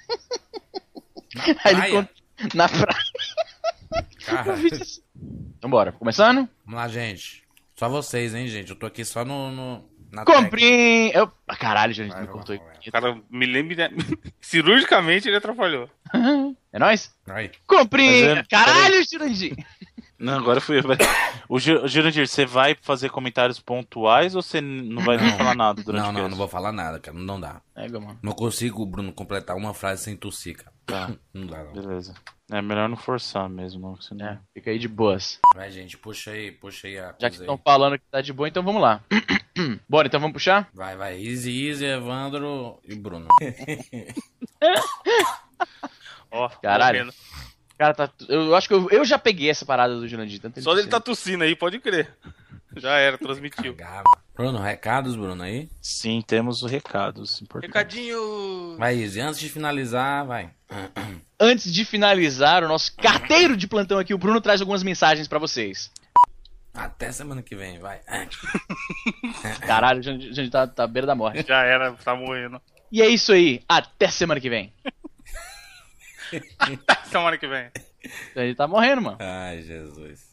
Aí ele conta... Na praia. Caralho. Vambora, começando? Vamos lá, gente. Só vocês, hein, gente. Eu tô aqui só na Compre... Caralho, gente, me cortou aqui. O cara me lembra... Cirurgicamente ele atrapalhou. É nóis? Aí. Compre... Caralho, Jurandir! Não, agora fui eu. O Jurandir, você vai fazer comentários pontuais ou você não vai falar nada durante o cast? Não vou falar nada, cara. Não dá. Mano. Não consigo, Bruno, completar uma frase sem tossir, cara. Tá. Não dá, não. Beleza. É melhor não forçar mesmo, não. Senão... Fica aí de boas. Vai, gente, puxa aí a Já que coisa estão aí. falando que tá de boa, então vamos lá. Bora, então vamos puxar? Vai. Easy, Evandro e Bruno. Ó, Caralho. morrendo. Cara, tá... eu acho que eu já peguei essa parada do Jurandir. Tanto Só dele tá tossindo aí, pode crer. Já era, transmitiu. Cagava. Bruno, recados, Bruno, aí? Sim, temos recados importantes. Recadinho. Vai, Easy. Antes de finalizar, vai. Antes de finalizar o nosso carteiro de plantão aqui, o Bruno traz algumas mensagens pra vocês. Até semana que vem, vai. Caralho, a gente tá à beira da morte. Já era, tá morrendo. E é isso aí. Até semana que vem. Semana que vem. A gente tá morrendo, mano. Ai, Jesus.